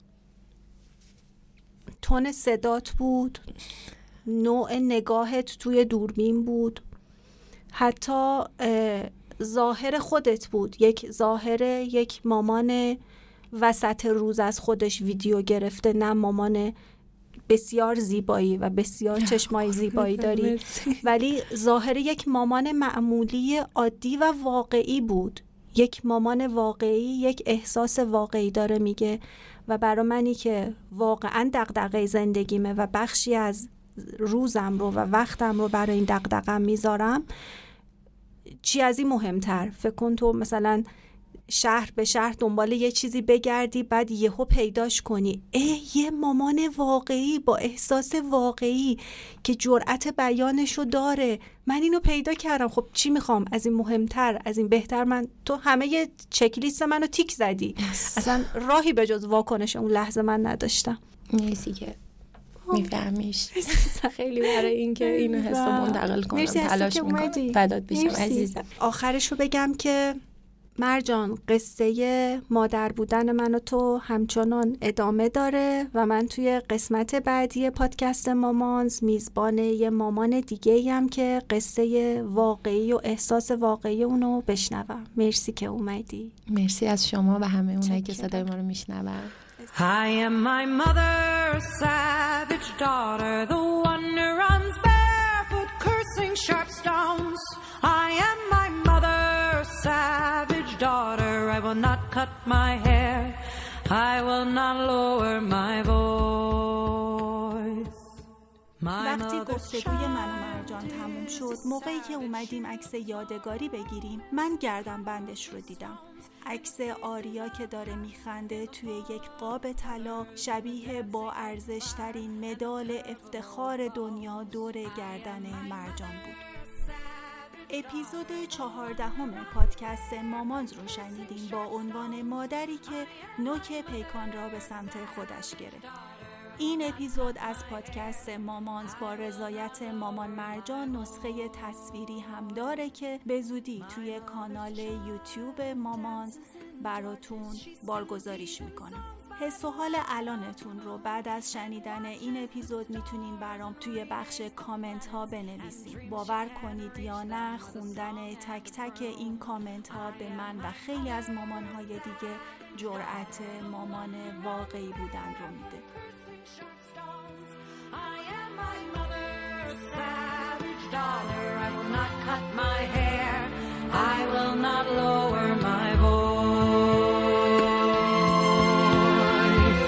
تون صدات بود، نوع نگاهت توی دوربین بود، حتی ظاهر خودت بود، یک مامان وسط روز از خودش ویدیو گرفته، نه مامان بسیار زیبایی و بسیار چشمای زیبایی داری، ولی ظاهر یک مامان معمولی عادی و واقعی بود. یک مامان واقعی یک احساس واقعی داره میگه و برای منی که واقعا دغدغه زندگیمه و بخشی از روزم رو و وقتم رو برای این دغدغه‌ام میذارم، چی از این مهمتر؟ فکر کن تو مثلا شهر به شهر دنبال یه چیزی بگردی، بعد یهو پیداش کنی، یه مامان واقعی با احساس واقعی که جرأت بیانشو داره، من اینو پیدا کردم. خب چی میخوام؟ از این مهمتر، از این بهتر؟ تو همه یه چک لیست منو تیک زدی. اصلا راهی به جز واکنش اون لحظه من نداشتم. نیستی که میفهمیش. خیلی برای اینکه اینو حس منتقل کنم تلاش میکنم. فدات بشم عزیزم. آخرشو بگم که مرجان، قصه مادر بودن من و تو همچنان ادامه داره و من توی قسمت بعدی پادکست مامانز میزبان یه مامان دیگه هم که قصه واقعی و احساس واقعی اونو بشنوم. مرسی که اومدی. مرسی از شما و همه اونایی که صدای ما رو میشنون. I am my mother's savage daughter, the one who runs barefoot cursing sharp stones. I am my mother's savage daughter, I will not cut my hair, I will not lower my voice. وقتی گفتگوی من و مرجان مرجان تموم شد، موقعی که اومدیم عکس یادگاری بگیریم، من گردن بندش رو دیدم. عکس آریا که داره میخنده توی یک قاب طلا، شبیه با ارزش‌ترین مدال افتخار دنیا دور گردن مرجان بود. اپیزود 14 پادکست مامانز رو شنیدیم با عنوان مادری که نوک پیکان را به سمت خودش گرفت. این اپیزود از پادکست مامانز با رضایت مامان مرجان نسخه تصویری هم داره که به زودی توی کانال یوتیوب مامانز براتون بارگذاریش میکنم. حس و حال الانتون رو بعد از شنیدن این اپیزود میتونین برام توی بخش کامنت ها بنویسین. باور کنید یا نه، خوندن تک تک این kament ها به من و خیلی از مامان های دیگه جرأت مامان واقعی بودن رو میده. I will not cut my hair, I will not lower my voice.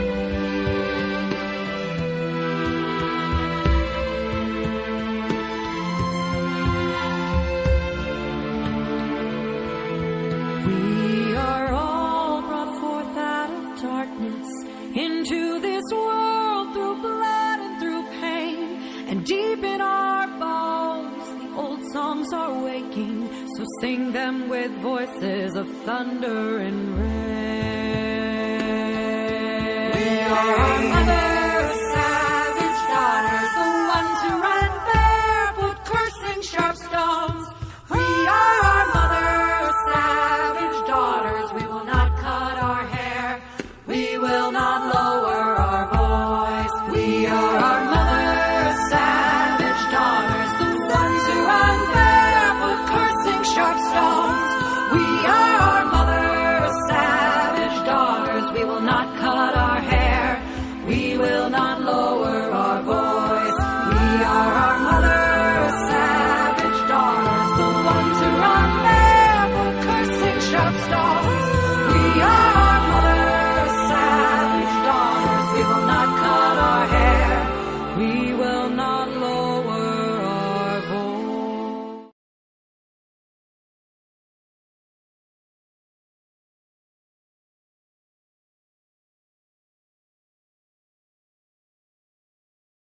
We are all brought forth out of darkness into this world through blood and through pain, and deep in our bones the old songs are waking, so sing them with voices of thunder and rain. We are our mother.